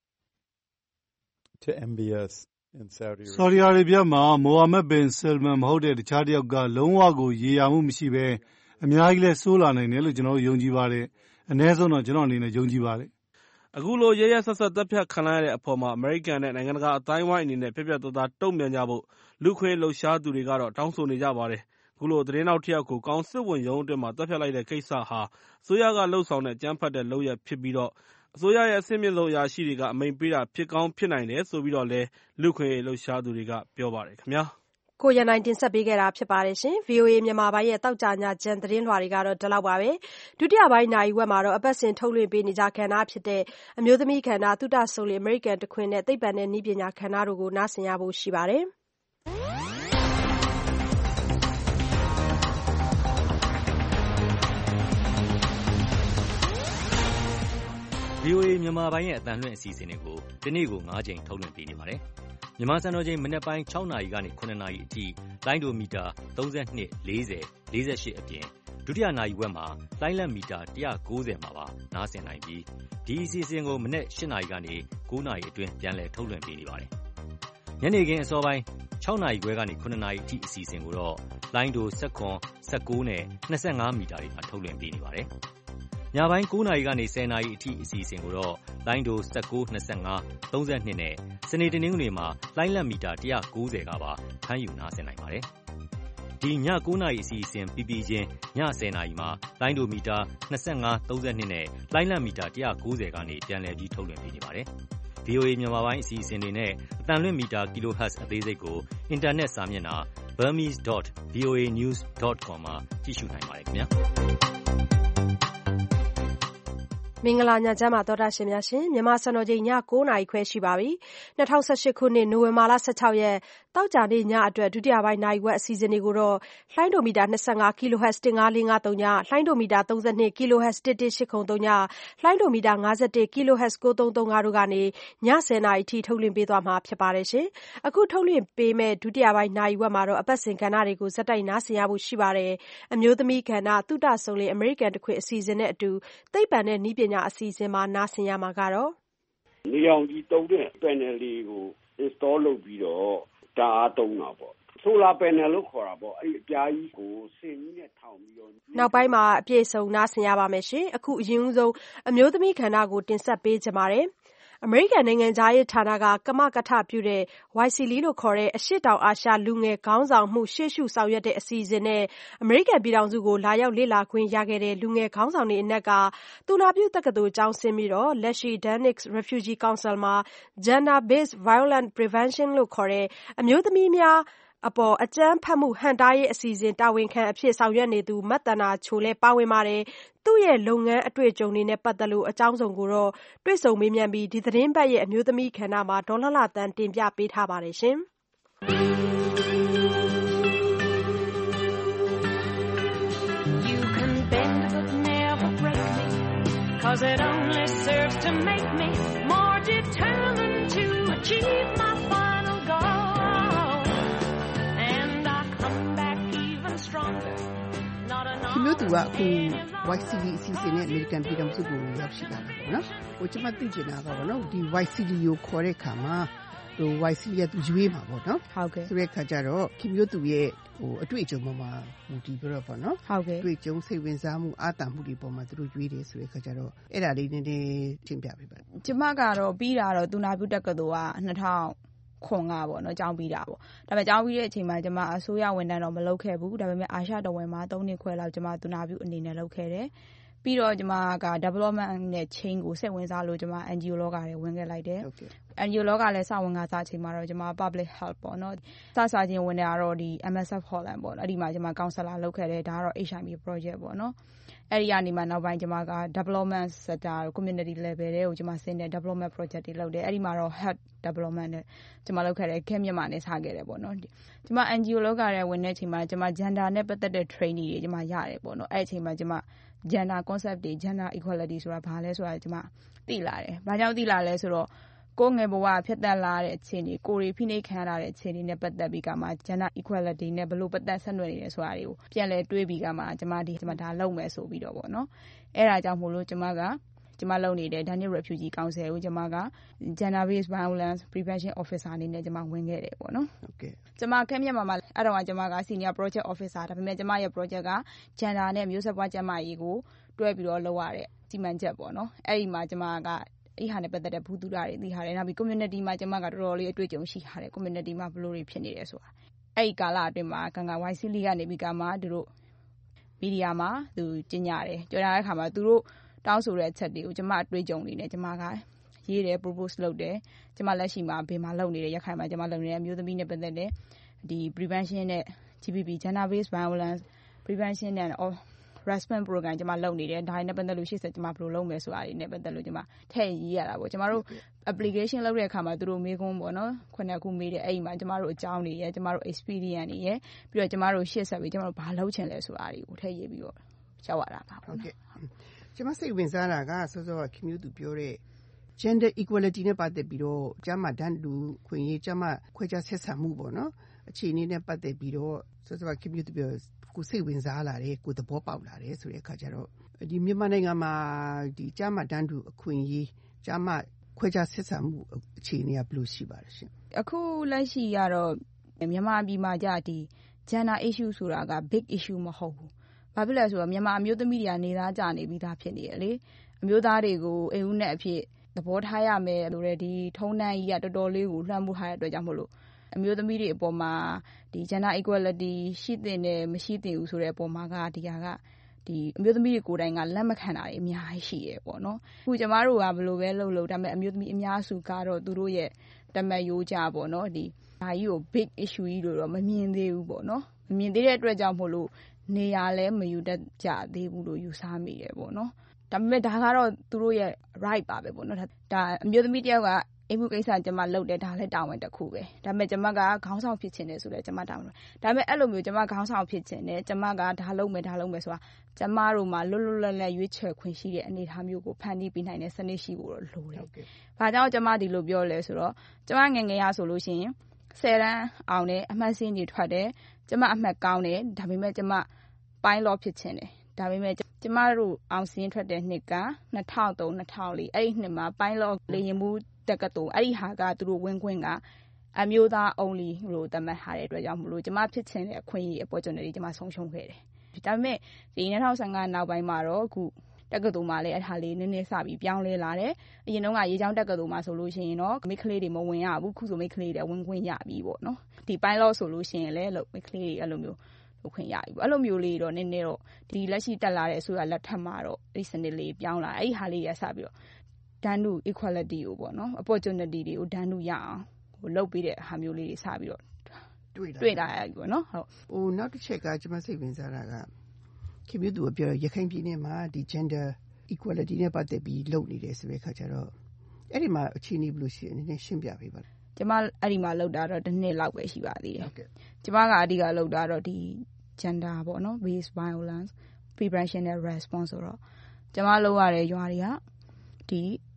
to M B S in Saudi Arabia ဆော်ဒီအာရေဗျမှာမိုဟာမက်ဘင်ဆယ်မန်မဟုတ်တဲ့တခြားတစ်ယောက်ကလုံးဝကိုရေရာမှုမရှိဘဲအများကြီးလဲဆိုးလာနိုင်တယ်လို့ကျွန်တော်ယုံကြည်ပါတယ်။အနည်းဆုံးတော့ကျွန်တော်အနေနဲ့ယုံကြည်ပါတယ်။အခုလိုရဲရဲဆက်ဆက်တပ်ဖြတ်ခံရတဲ့အပေါ်မှာအမေရိကန်နဲ့နိုင်ငံတကာအတိုင်းဝိုင်းအနေနဲ့ပြပြတသားတုံ့ပြန်ကြဖို့လူခွင့်လှုပ်ရှားသူတွေကတော့တောင်းဆိုနေကြပါတယ်။အခုလိုသတင်းနောက်တစ်ယောက်ကိုကောင်စစ်ဝင်ရုံးအတွင်းမှာတပ်ဖြတ်လိုက်တဲ့ကိစ္စဟာအစိုးရကလှုပ်ဆောင်တဲ့ကြမ်းဖက်တဲ့လုပ်ရပ်ဖြစ်ပြီးတော့အစိုးရရဲ့အဆင့်မြင့်ဆုံးအရာရှိတွေကအမိန့်ပေးတာဖြစ်ကောင်းဖြစ်နိုင်တယ်ဆိုပြီးတော့လည်းလူခွင့်လှုပ်ရှားသူတွေကပြောပါတယ်ခင်ဗျာ။ကိုရန်နိုင်တင်ဆက်ပေးခဲ့တာဖြစ်ပါတယ်ရှင်။ V O A မြန်မာပိုင်းရဲ့တောက်ကြညချမ်းသတင်းလွှာတွေကတော့ဒီလောက်ပါပဲ။ဒုတိယပိုင်းနာရီဝက်မှာတော့အပတ်စဉ်ထုတ်လွှင့်ပေးနေကြကဏ္ဍဖြစ်တဲ့အမျိုးသမီးကဏ္ဍသုတဆုံလေအမေရိကန်တခွင်နဲ့သိပ္ပံနဲ့နည်းပညာကဏ္ဍတို့ကိုနားဆင်ရဖို့ရှိပါတယ်။ V O A မြန်မာပိုင်းရဲ့အသံလွှင့်အစီအစဉ်တွေကိုဒီနေ့ကို၅ချိန်ထုတ်လွှင့်ပေးနေပါတယ်။မြန်မာစံတော်ချိန်မနက်ပိုင်း၆နာရီကနေ၇နာရီအထိလိုင်းဒိုမီတာ၃၂၄၀၄၈အပြင်ဒုတိယနာရီဝက်မှာလိုင်းလက်မီတာ၁၉၀မှာပါနားဆင်နိုင်ပြီးဒီအစီအစဉ်ကိုမနက်၈နာရီကနေ၉နာရီအတွင်းပြန်လည်ထုတ်လွှင့်ပေးနေပါတယ်။ညနေခင်းအစောပိုင်း၆နာရီခွဲကနေ၇နာရီအထိအစီအစဉ်ကိုတော့လိုင်းဒို၁၇ ၁၉နဲ့၂၅မီတာတွေမှာထုတ်လွှင့်ပေးနေပါတယ်။ညပိုင်းကိုးနာရီကနေဆယ်နာရီအထိအစီအစဉ်ကိုတော့လိုင်းဒို၁၉ ၂၅ ၃၂နဲ့စနေတနင်္ဂနွေမှာလိုင်းလတ်မီတာ၁၉၀ကပါဖမ်းယူနားဆင်နိုင်ပါတယ်။ဒီညကိုးနာရီအစီအစဉ်ပြီးပြီးချင်းညဆယ်နာရီမှာလိုင်းဒိုမီတာ၂၅ ၃၂နဲ့လိုင်းလတ်မီတာ၁၉၀ကနေပြန်လည်ပြီးထုတ်လွှင့်ပေးနေပါတယ်။ ဗွီအိုအေ မြန်မာပိုင်းအစီအစဉ်တွေနဲ့အသံလွှင့်မီတာ kilohertz အသေးစိတ်ကိုအင်တာနက်စာမျက်နှာ burmese dot voa news dot com မှာကြည့်ရှုနိုင်ပါတယ်ခင်ဗျာ။မင်္ဂလာညချမ်းပါသောတာရှင်များရှင်မြန်မာစံတော်ချိန်ညကိုးနာရီခွဲရှိပါပြီ။၂၀၁၈ခုနှစ်နိုဝင်ဘာလ၁၆ရက်တောက်ကြနေ့ညအတွက်ဒုတိယပိုင်းနိုင်ဝက်အစီအစဉ်တွေကိုတော့လှိုင်းဒိုမီတာ၂၅ kilohertz ၁၅၄၅၃ညလှိုင်းဒိုမီတာ၃၂ kilohertz ၁၁၈၀၃ညလှိုင်းဒိုမီတာ၅၁ kilohertz ၉၃၃၅တို့ကနေညဆယ်နာရီထိထုတ်လွှင့်ပေးသွားမှာဖြစ်ပါတယ်ရှင်။အခုထုတ်လွှင့်ပေးမဲ့ဒုတိယပိုင်းနိုင်ဝက်မှာတော့အပတ်စဉ်ကဏ္ဍတွေကိုဇက်တိုက်နားဆင်ရဖို့ရှိပါတယ်။အမျိုးသမီးကဏ္ဍသုတဆုံလေအမေရိကန်တခွင်အစီအစဉ်နဲ့အတူသိပ္ပံနဲ့နည်းပညာအစီအစဉ်မှာနားဆင်ရမှာကတော့နေအောင်ကြီးတုံးတဲ့ panel လေးကို install လုပ်ပြီးတော့ဓာတ်အားသုံးတာပေါ့ solar panel လို့ခေါ်တာပေါ့အဲ့ဒီအပြားကြီးကိုစင်ကြီးနဲ့ထောင်ပြီးတော့နောက်ပိုင်းမှာအပြည့်စုံနားဆင်ရပါမယ်ရှင်အခုအရင်ဦးဆုံးအမျိုးသမီးခန္ဓာကိုတင်ဆက်ပေးကြပါမယ်အမေရိကန်နိုင်ငံသားရေးဌာနကကမကထပြုတဲ့ ဝိုင် စီ လီ လို့ခေါ်တဲ့အရှေ့တောင်အာရှလူငယ်ခေါင်းဆောင်မှုရှေ့ရှုဆောင်ရွက်တဲ့အစီအစဉ်နဲ့အမေရိကန်ပြည်ထောင်စုကိုလာရောက်လေ့လာခွင့်ရခဲ့တဲ့လူငယ်ခေါင်းဆောင်တွေအနက်ကတူလာပြုတက္ကသိုလ်ကျောင်းဆင်းပြီးတော့လက်ရှိ Danics Refugee Council မှာ Gender Based Violence Prevention လို့ခေါ်တဲ့အမျိုးသမီးများအပေါ်အကြမ်းဖက်မှုဟန့်တားရေးအစီအစဉ်တာဝန်ခံအဖြစ်ဆောင်ရွက်နေသူမတ်တနာချိုလဲပါဝင်ပါတယ်သူ့ရဲ့လုပ်ငန်းအတွေ့အကြုံတွေနဲ့ပတ်သက်လို့အကြောင်းစုံကိုတော့တွေ့ဆုံမေးမြန်းပြီးဒီသတင်းပတ်ရဲ့အမျိုးသမီးခန္ဓာမှာဒေါ်လှလှတန်းတင်ပြပေးထားပါတယ်ရှင်။ You can bend but never break me cause it only serves to make me more determined to achieve my final goal and I come back even stronger not enough ဒီမျိုးသူကအခု ဝိုင် စီ လီ အစီအစဉ်နဲ့အမေရိကန်ပြည်ထောင်စုကိုရောက်ရှိလာတာပေါ့နော်ဟိုကျွန်မသိချင်တာကပေါ့နော်ဒီ ဝိုင် စီ လီ ကိုခေါ်တဲ့ခါမှာဟို ဝိုင် စီ လီ ကသူရွေးမှာပေါ့နော်ဟုတ်ကဲ့ဆိုတဲ့ခါကျတော့ခင်မျိုးသူရဲ့ဟိုအတွေ့အကြုံပေါ်မှာဟိုဒီပြတော့ပေါ့နော်ဟုတ်ကဲ့အတွေ့အကြုံစိတ်ဝင်စားမှုအားတာမှုတွေပေါ်မှာသူတို့ရွေးတယ်ဆိုတဲ့ခါကျတော့အဲ့ဒါလေးနည်းနည်းရှင်းပြပေးပါကျွန်မကတော့ပြီးတာတော့သူနာပြုတက္ကသိုလ်က၂၀၀၀ခွန်ကပေါ့နော်ကျောင်းပြီးတာပေါ့ဒါပေမဲ့ကျောင်းပြီးတဲ့အချိန်မှာကျွန်မအစိုးရဝန်ထမ်းတော့မလုပ်ခဲ့ဘူးဒါပေမဲ့အာရှတဝင်းမှာ၃နှစ်ခွဲလောက်ကျွန်မသူနာပြုအနေနဲ့လုပ်ခဲ့တယ်ပြီးတော့ကျွန်မက development နဲ့ chain ကိုစိတ်ဝင်စားလို့ကျွန်မ N G O လောကထဲဝင်ခဲ့လိုက်တယ် N G O လောကလည်းစဝင်ကစားအချိန်မှာတော့ကျွန်မ public health ပေါ့နော်စစချင်းဝင်တာတော့ဒီ M S F Holland ပေါ့အဲ့ဒီမှာကျွန်မ counselor လုပ်ခဲ့တယ်ဒါကတော့ H I V project ပေါ့နော်အဲ့ဒီကနေမှနောက်ပိုင်းကျွန်မက development sector community level တွေကိုကျွန်မဆင်းတဲ့ development project တွေလုပ်တယ်အဲ့ဒီမှာတော့ health development နဲ့ကျွန်မလုပ်ခဲ့တယ်ခဲမြန်မာနဲ့စခဲ့တယ်ပေါ့နော်ကျွန်မ N G O လောကထဲဝင်တဲ့အချိန်မှာကျွန်မ gender နဲ့ပတ်သက်တဲ့ training တွေကျွန်မရတယ်ပေါ့နော်အဲ့အချိန်မှာကျွန်မ gender concept တွေ gender equality ဆိုတာဘာလဲဆိုတာကျွန်မသိလာတယ်။ဘာကြောင့်သိလာလဲဆိုတော့ကိုငယ်ဘဝဖြတ်သက်လာတဲ့အခြေအနေကိုရီဖိနှိပ်ခံရတဲ့အခြေအနေနဲ့ပတ်သက်ပြီးကမှ gender equality နဲ့ဘယ်လိုပတ်သက်ဆက်နွယ်နေလဲဆိုတာတွေကိုပြန်လဲတွေးပြီးကမှကျွန်မဒီကျွန်မဒါလုပ်မယ်ဆိုပြီးတော့ပေါ့နော်။အဲ့ဒါကြောင့်မို့လို့ကျွန်မကကျွန်မလုပ်နေတဲ့ Danics Refugee Council ကိုကျွန်မက Gender Based Violence Prevention Officer အနေနဲ့ကျွန်မဝင်ခဲ့တယ်ပေါ့နော်။ဟုတ်ကဲ့။ကျွန်မခဲမြတ်မှာမှာအဲ့တော့ကျွန်မက Senior Project Officer ဒါပေမဲ့ကျွန်မရဲ့ project က Gender နဲ့မျိုးဆက်ပွားကျန်းမာရေးကိုတွဲပြီးတော့လုပ်ရတဲ့စီမံချက်ပေါ့နော်။အဲ့ဒီမှာကျွန်မကအဲ့ဟာနဲ့ပတ်သက်တဲ့ဘူးတူတာတွေသိထားတယ်။နောက်ပြီး community မှာကျွန်မကတော်တော်လေးအတွေ့အကြုံရှိထားတယ် community မှာဘယ်လိုတွေဖြစ်နေလဲဆိုတာ။အဲ့ဒီကာလအတွင်းမှာကံက ဝိုင် စီ လီ ကနေပြီးကမှသူတို့မီဒီယာမှာသူကျင်းရတယ်။ကြော်လာတဲ့အခါမှာသူတို့တောင်းဆိုတဲ့အချက်တွေကိုကျွန်မအတွေ့အကြုံတွေနဲ့ကျွန်မကရေးတယ် propose လုပ်တယ်ကျွန်မလက်ရှိမှာဘေးမှာလုပ်နေတယ်ရခိုင်မှာကျွန်မလုပ်နေတယ်အမျိုးသမီးနဲ့ပတ်သက်တဲ့ဒီ prevention နဲ့ G B B Gender Based Violence Prevention and Response Program ကျွန်မလုပ်နေတယ်ဒါနဲ့ပတ်သက်လို့ရှေ့ဆက်ကျွန်မဘယ်လိုလုပ်မယ်ဆိုတာတွေနဲ့ပတ်သက်လို့ကျွန်မထည့်ရေးရတာပေါ့ကျွန်မတို့ application လုပ်တဲ့အခါမှာသူတို့မေးခွန်းပေါ့နော်ခုနှစ်ခုမေးတယ်အဲ့ဒီမှာကျွန်မတို့အကြောင်းတွေရယ်ကျွန်မတို့ experience တွေရယ်ပြီးတော့ကျွန်မတို့ရှေ့ဆက်ပြီးကျွန်မတို့ဘာလုပ်ချင်လဲဆိုတာတွေကိုထည့်ရေးပြီးတော့ရောက်ရတာပါဟုတ်ကဲ့ကျွန်မစိတ်ဝင်စားတာကစောစောကခင်မျိုးသူပြောတဲ့ gender equality နဲ့ပတ်သက်ပြီးတော့ကျမတန်းတူခွင့်ရေးကျမခွဲခြားဆက်ဆံမှုပေါ့နော်အခြေအနေနဲ့ပတ်သက်ပြီးတော့စောစောကခင်မျိုးသူပြောကိုစိတ်ဝင်စားလာတယ်ကိုသဘောပေါက်လာတယ်ဆိုတဲ့အခါကျတော့ဒီမြန်မာနိုင်ငံမှာဒီကျမတန်းတူအခွင့်အရေးကျမခွဲခြားဆက်ဆံမှုအခြေအနေကဘယ်လိုရှိပါလဲရှင်အခုလက်ရှိကတော့မြန်မာပြည်မှာကြာဒီ gender issue ဆိုတာက big issue မဟုတ်ဘူးဘာဖြစ်လဲဆိုတော့မြန်မာအမျိုးသမီးတွေကနေသားကြနေပြီးသားဖြစ်နေရလေအမျိုးသားတွေကိုအိမ်ဦးနဲ့အဖြစ်သဘောထားရမယ်လို့တဲ့ဒီထုံးတမ်းကြီးကတော်တော်လေးကိုလွှမ်းမိုးထားတဲ့အတွက်ကြောင့်မို့လို့အမျိုးသမီးတွေအပေါ်မှာဒီ gender equality ရှိတဲ့နဲ့မရှိတဲ့ဘူးဆိုတဲ့အပေါ်မှာကဒီဟာကဒီအမျိုးသမီးတွေကိုယ်တိုင်ကလက်မခံတာတွေအများကြီးရှိရပေါ့နော်အခုကျမတို့ကဘယ်လိုပဲလုပ်လို့ဒါပေမဲ့အမျိုးသမီးအများစုကတော့သူတို့ရဲ့တမတ်ရိုးကြပေါ့နော်ဒီဒါကြီးကို big issue ကြီးလို့တော့မမြင်သေးဘူးပေါ့နော်မမြင်သေးတဲ့အတွက်ကြောင့်မို့လို့နေရာလဲမယူတတ်ကြသေးဘူးလို့ယူဆမိတယ်ပေါ့နော်ဒါပေမဲ့ဒါကတော့သူတို့ရဲ့ right ပါပဲပေါ့နော်ဒါအမျိုးသမီးတယောက်ကအိမ်မှုကိစ္စကျမလုပ်တယ်ဒါလည်းတာဝန်တစ်ခုပဲဒါပေမဲ့ကျမကခေါင်းဆောင်ဖြစ်ချင်တယ်ဆိုတော့ကျမတာဝန်ဒါပေမဲ့အဲ့လိုမျိုးကျမခေါင်းဆောင်ဖြစ်ချင်တယ်ကျမကဒါလုပ်မယ်ဒါလုပ်မယ်ဆိုတာကျမတို့မှာလွတ်လွတ်လပ်လပ်ရွေးချယ်ခွင့်ရှိတဲ့အနေအထားမျိုးကိုဖန်တီးပေးနိုင်တဲ့စနစ်ရှိဖို့တော့လိုတယ်။ဘာကြောင့်ကျမဒီလိုပြောလဲဆိုတော့ကျမငယ်ငယ်ရဆိုလို့ရှိရင်ဆယ်တန်းအောင်တယ်အမှတ်စင်းတွေထွက်တယ်ကျမအမှတ်ကောင်းတယ်ဒါပေမဲ့ကျမပိုင်းလောဖြစ်ချင်တယ်ဒါပေမဲ့ကျမတို့အောင်စင်းထွက်တဲ့နှစ်ကနှစ်ထောင်သုံး နှစ်ထောင်လေးအဲ့ဒီနှစ်မှာပိုင်းလောလေရင်မှုတက္ကသိုလ်အဲ့ဒီဟာကသူတို့ဝင်ခွင့်ကအမျိုးသား only လို့သတ်မှတ်ထားတဲ့အတွက်ကြောင့်မလို့ကျမဖြစ်ချင်တဲ့အခွင့်အရေး opportunity ကျမဆုံးရှုံးခဲ့တယ်ဒါပေမဲ့ဒီ၂၀၁၅နောက်ပိုင်းမှာတော့အခုတက္ကသိုလ်မှာလည်းအထားလေးနည်းနည်းစပြီးပြောင်းလဲလာတယ်အရင်တော့ကရေချောင်းတက္ကသိုလ်မှာဆိုလို့ရှိရင်တော့မိတ်ကလေးတွေမဝင်ရဘူးခုဆိုမိတ်ကလေးတွေဝင်ခွင့်ရပြီပေါ့နော်ဒီပိုင်းလောဆိုလို့ရှိရင်လည်းမိတ်ကလေးတွေအဲ့လိုမျိုးလုပ်ခွင့်ရပြီပေါ့အဲ့လိုမျိုးလေးတော့နည်းနည်းတော့ဒီလက်ရှိတက်လာတဲ့အစိုးရလက်ထက်မှာတော့အဲ့ဒီစနစ်လေးပြောင်းလာအဲ့ဒီဟာလေးရစပြီးတော့ဒန်းတူ equality ကိုပေါ့နော် opportunity တွေကိုဒန်းတူရအောင်ဟိုလုပ်ပေးတဲ့ဟာမျိုးလေးတွေစပြီးတော့တွေ့လာတွေ့လာရပြီပေါ့နော်ဟုတ်ဟိုနောက်တစ်ချက်ကကျွန်မစိတ်ဝင်စားတာကခင်ဗျသူကပြောရခိုင်ပြည်နယ်မှာဒီ gender equality နဲ့ပတ်သက်ပြီးလုပ်နေတယ်ဆိုတဲ့အခါကျတော့အဲ့ဒီမှာအခြေအနေဘယ်လိုရှိလဲနည်းနည်းရှင်းပြပေးပါကျွန်မအဲ့ဒီမှာလုပ်တာတော့တစ်နှစ်လောက်ပဲရှိပါသေးတယ်ကျွန်မကအဓိကလုပ်တာတော့ဒီ gender ပေါ့နော် based violence prevention and response ဆိုတော့ကျွန်မလုပ်ရတဲ့ရွာတွေကဒီ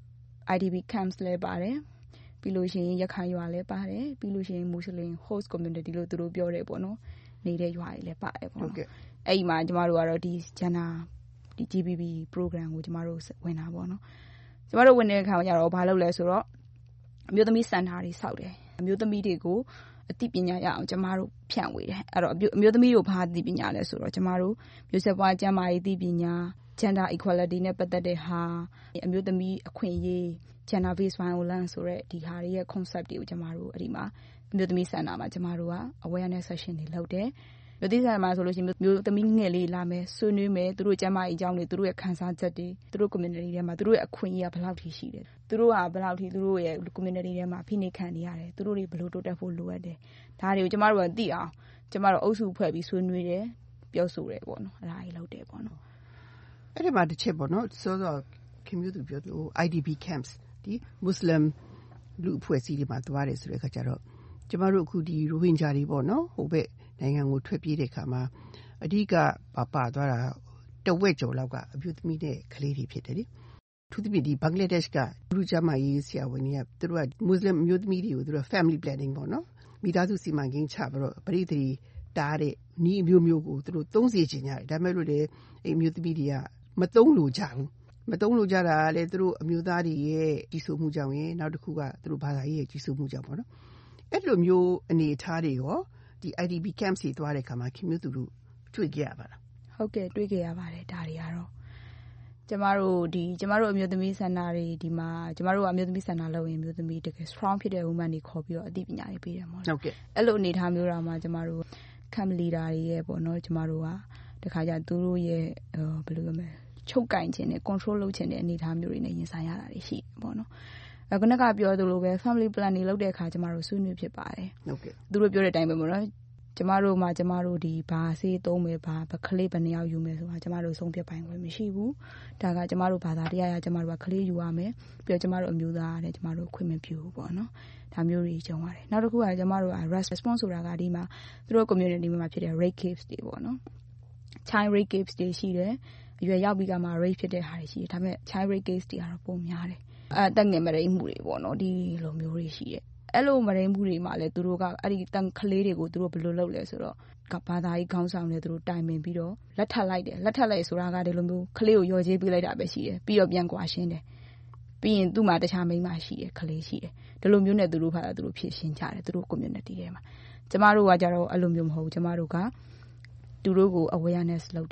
I D P camps လဲပါတယ်ပြီးလို့ရှိရင်ရခိုင်ရွာလဲပါတယ်ပြီးလို့ရှိရင် Muslim host community လို့သူတို့ပြောတယ်ပေါ့နော်နေတဲ့ရွာတွေလဲပါတယ်ပေါ့နော်အဲ့ဒီမှာကျမတို့ကတော့ဒီ gender ဒီ G B B program ကိုကျမတို့ဝင်တာပေါ့နော်ကျမတို့ဝင်တဲ့အခါကျတော့ဘာလုပ်လဲဆိုတော့အမျိုးသမီးစံထားတွေစောက်တယ်အမျိုးသမီးတွေကိုအသိပညာရအောင်ကျမတို့ဖြန့်ဝေတယ်အဲ့တော့အမျိုးသမီးတို့ဘာသိပညာလဲဆိုတော့ကျမတို့မျိုးဆက်ပွားကျန်းမာရေးသိပညာ gender equality နဲ့ပတ်သက်တဲ့ဟာအမျိုးသမီးအခွင့်အရေး gender based violence ဆိုတဲ့ဒီဟာတွေရဲ့ concept တွေကိုကျမတို့အဲ့ဒီမှာအမျိုးသမီးစံနာမှာကျမတို့က awareness session တွေလုပ်တယ်မျိုးသမီးစံနာမှာဆိုလို့ရှိရင်မျိုးသမီးငယ်လေးလာမယ်ဆွေးနွေးမယ်သူတို့ကျန်းမာရေးအကြောင်းတွေသူတို့ရဲ့ခံစားချက်တွေသူတို့ community ထဲမှာသူတို့ရဲ့အခွင့်အရေးကဘယ်လောက်ထိရှိတယ်သူတို့ဟာဘယ်လောက်ထိသူတို့ရဲ့ community ထဲမှာဖိနှိပ်ခံနေရတယ်သူတို့တွေဘယ်လိုတိုးတက်ဖို့လိုအပ်တယ်ဒါတွေကိုကျမတို့ကသိအောင်ကျမတို့အုပ်စုဖွဲ့ပြီးဆွေးနွေးတယ်ပြောဆိုတယ်ပေါ့နော်အဲ့ဒါကြီးလုပ်တယ်ပေါ့နော်အဲ့ဒီမှာတစ်ချက်ပေါ့နော်စောစောခင်ဗျသူပြောလို့ I D P camps ဒီ Muslim လူအဖွဲ့အစည်းတွေမှာသွားတယ်ဆိုတဲ့အခါကျတော့ကျမတို့အခုဒီရိုဟင်ဂျာတွေပေါ့နော်ဟိုဘက်နိုင်ငံကိုထွက်ပြေးတဲ့အခါမှာအဓိကပါပါသွားတာတဝက်ကျော်လောက်ကအမျိုးသမီးနဲ့ကလေးတွေဖြစ်တယ်လေသူတို့ဒီဘင်္ဂလားဒေ့ရှ်ကလူကြမှာရေးဆရာဝန်တွေကသူတို့က Muslim အမျိုးသမီးတွေကိုသူတို့ family planning ပေါ့နော်မိသားစုစီမံကိန်းချပြီးတော့ပရိသေတွေတားတဲ့နီးအမျိုးမျိုးကိုသူတို့သုံးစီချင်ကြတယ်ဒါပေမဲ့လို့လေအဲ့အမျိုးသမီးတွေကမသုံးလို့ကြဘူးမသုံးလို့ကြတာလေသူတို့အမျိုးသားတွေရဲ့ကြီးစိုးမှုကြောင့်ရင်နောက်တစ်ခုကသူတို့ဘာသာရေးရဲ့ကြီးစိုးမှုကြောင့်ပေါ့နော်အဲ့လိုမျိုးအနေအထားတွေရောဒီ I D P camp စီသွားတဲ့ခါမှာခင်မျိုးသူတို့တွေ့ကြရပါလားဟုတ်ကဲ့တွေ့ကြရပါတယ်ဒါတွေကတော့ကျမတို့ဒီကျမတို့အမျိုးသမီးစန္ဒာတွေဒီမှာကျမတို့ကအမျိုးသမီးစန္ဒာလုပ်ရင်အမျိုးသမီးတကယ် strong ဖြစ်တဲ့ woman တွေခေါ်ပြီးတော့အသိပညာတွေပေးတယ်ပေါ့ဟုတ်ကဲ့အဲ့လိုအနေထားမျိုးတော့မှကျမတို့ camp leader တွေရဲ့ပေါ့နော်ကျမတို့ကတခါကျသူတို့ရဲ့ဘယ်လိုပြောမလဲချုပ်ကင်ခြင်းနဲ့ control လုပ်ခြင်းတဲ့အနေအထားမျိုးတွေနဲ့ရင်ဆိုင်ရတာတွေရှိပေါ့နော်အခုနကပြောသလိုပဲ family plan တွေလုပ်တဲ့အခါကျမတို့ဆွေးနွေးဖြစ်ပါတယ်ဟုတ်ကဲ့သူတို့ပြောတဲ့အတိုင်းပဲပေါ့နော်ကျမတို့မှာကျမတို့ဒီဘာစေးသုံးမယ်ဘာကလေးဘယ်နှယောက်ယူမယ်ဆိုတာကျမတို့ဆုံးဖြတ်ပိုင်ခွင့်မရှိဘူးဒါကကျမတို့ဘာသာတရားရကျမတို့ကကလေးယူရမယ်ပြီးတော့ကျမတို့အမျိုးသားနဲ့ကျမတို့ခွင့်မပြုဘူးပေါ့နော်ဒါမျိုးတွေကြုံရတယ်နောက်တစ်ခုကကျမတို့က response ဆိုတာကဒီမှာသူတို့ community မှာဖြစ်တဲ့ rape case တွေပေါ့နော် child rape case တွေရှိတယ်အရွယ်ရောက်ပြီးကမှ rape ဖြစ်တဲ့ဟာတွေရှိတယ်ဒါပေမဲ့ child rape case တွေကတော့ပုံများတယ်အဲတက်ငယ်မရိမှုတွေပေါ့နော်ဒီလိုမျိုးတွေရှိတယ်အဲ့လိုမရိမှုတွေမှာလည်းသူတို့ကအဲ့ဒီတန်ကလေးတွေကိုသူတို့ဘယ်လိုလုပ်လဲဆိုတော့ဘာသာရေးခေါင်းဆောင်တွေသူတို့တိုင်ပင်ပြီးတော့လက်ထပ်လိုက်တယ်လက်ထပ်လိုက်ဆိုတာကဒီလိုမျိုးကလေးကိုရော်ကြေးပေးလိုက်တာပဲရှိတယ်ပြီးတော့ပြန်ကွာရှင်းတယ်ပြီးရင်သူ့မှာတခြားမိန်းမရှိတယ်ကလေးရှိတယ်ဒီလိုမျိုးနဲ့သူတို့ဘာသာသူတို့ဖြစ်ရှင်းကြတယ်သူတို့ community ထဲမှာကျမတို့ကကြတော့အဲ့လိုမျိုးမဟုတ်ဘူးကျမတို့ကသူတို့ကို awareness လုပ်တယ်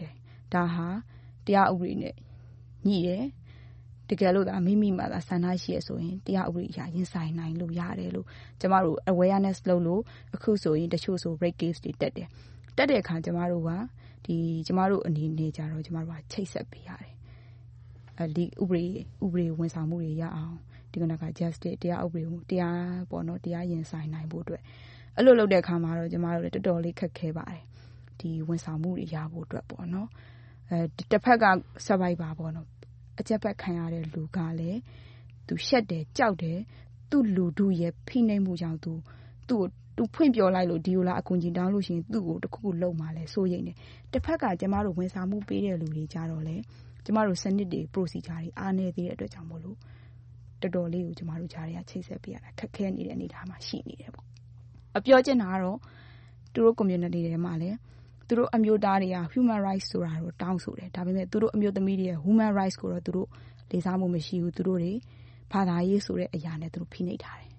ဒါဟာတရားဥပဒေနဲ့ညှိတယ်တကယ်လို့ဒါမိမိမှသာဆန္ဒရှိရဆိုရင်တရားဥပဒေအရရင်ဆိုင်နိုင်လို့ရတယ်လို့ကျမတို့ awareness လုပ်လို့အခုဆိုရင်တချို့ဆို rape case တွေတက်တယ်တက်တဲ့အခါကျမတို့ကဒီကျမတို့အနေနဲ့ကြတော့ကျမတို့ကချိတ်ဆက်ပေးရတယ်အဲဒီဥပဒေဥပဒေဝန်ဆောင်မှုတွေရအောင်ဒီကနေ့က justice တရားဥပဒေကိုတရားပေါ့နော်တရားရင်ဆိုင်နိုင်ဖို့အတွက်အဲ့လိုလုပ်တဲ့အခါမှာတော့ကျမတို့လည်းတော်တော်လေးခက်ခဲပါတယ်ဒီဝန်ဆောင်မှုတွေရဖို့အတွက်ပေါ့နော်အဲတစ်ဖက်က survivor ပေါ့နော်အကြက်ပတ်ခံရတဲ့လူကလည်းသူရှက်တယ်ကြောက်တယ်သူ့လူတို့ရဲ့ဖိနှိပ်မှုကြောင့်သူသူ့သူဖွင့်ပြောလိုက်လို့ဒီလိုလားအကူကြီးတောင်းလို့ရှိရင်သူ့ကိုတစ်ခုခုလုံมาလဲစိုးရိမ်တယ်တစ်ဖက်ကကျမတို့ဝန်ဆောင်မှုပေးတဲ့လူတွေကြတော့လေကျမတို့စနစ်တွေ procedure တွေအားနည်းသေးတဲ့အတွက်ကြောင့်မို့လို့တော်တော်လေးကိုကျမတို့ဂျားတွေကချိတ်ဆက်ပေးရတာခက်ခဲနေတဲ့အနေအထားမှာရှိနေတယ်ပေါ့အပြောချင်တာကတော့သူတို့ community တွေမှာလည်းသူတို့အမျိုးသားတွေက human rights ဆိုတာကိုတောင်းဆိုတယ်ဒါပေမဲ့သူတို့အမျိုးသမီးတွေရဲ့ human rights ကိုတော့သူတို့လေးစားမှုမရှိဘူးသူတို့တွေဘာသာရေးဆိုတဲ့အရာနဲ့သူတို့ဖိနှိပ်ထားတယ်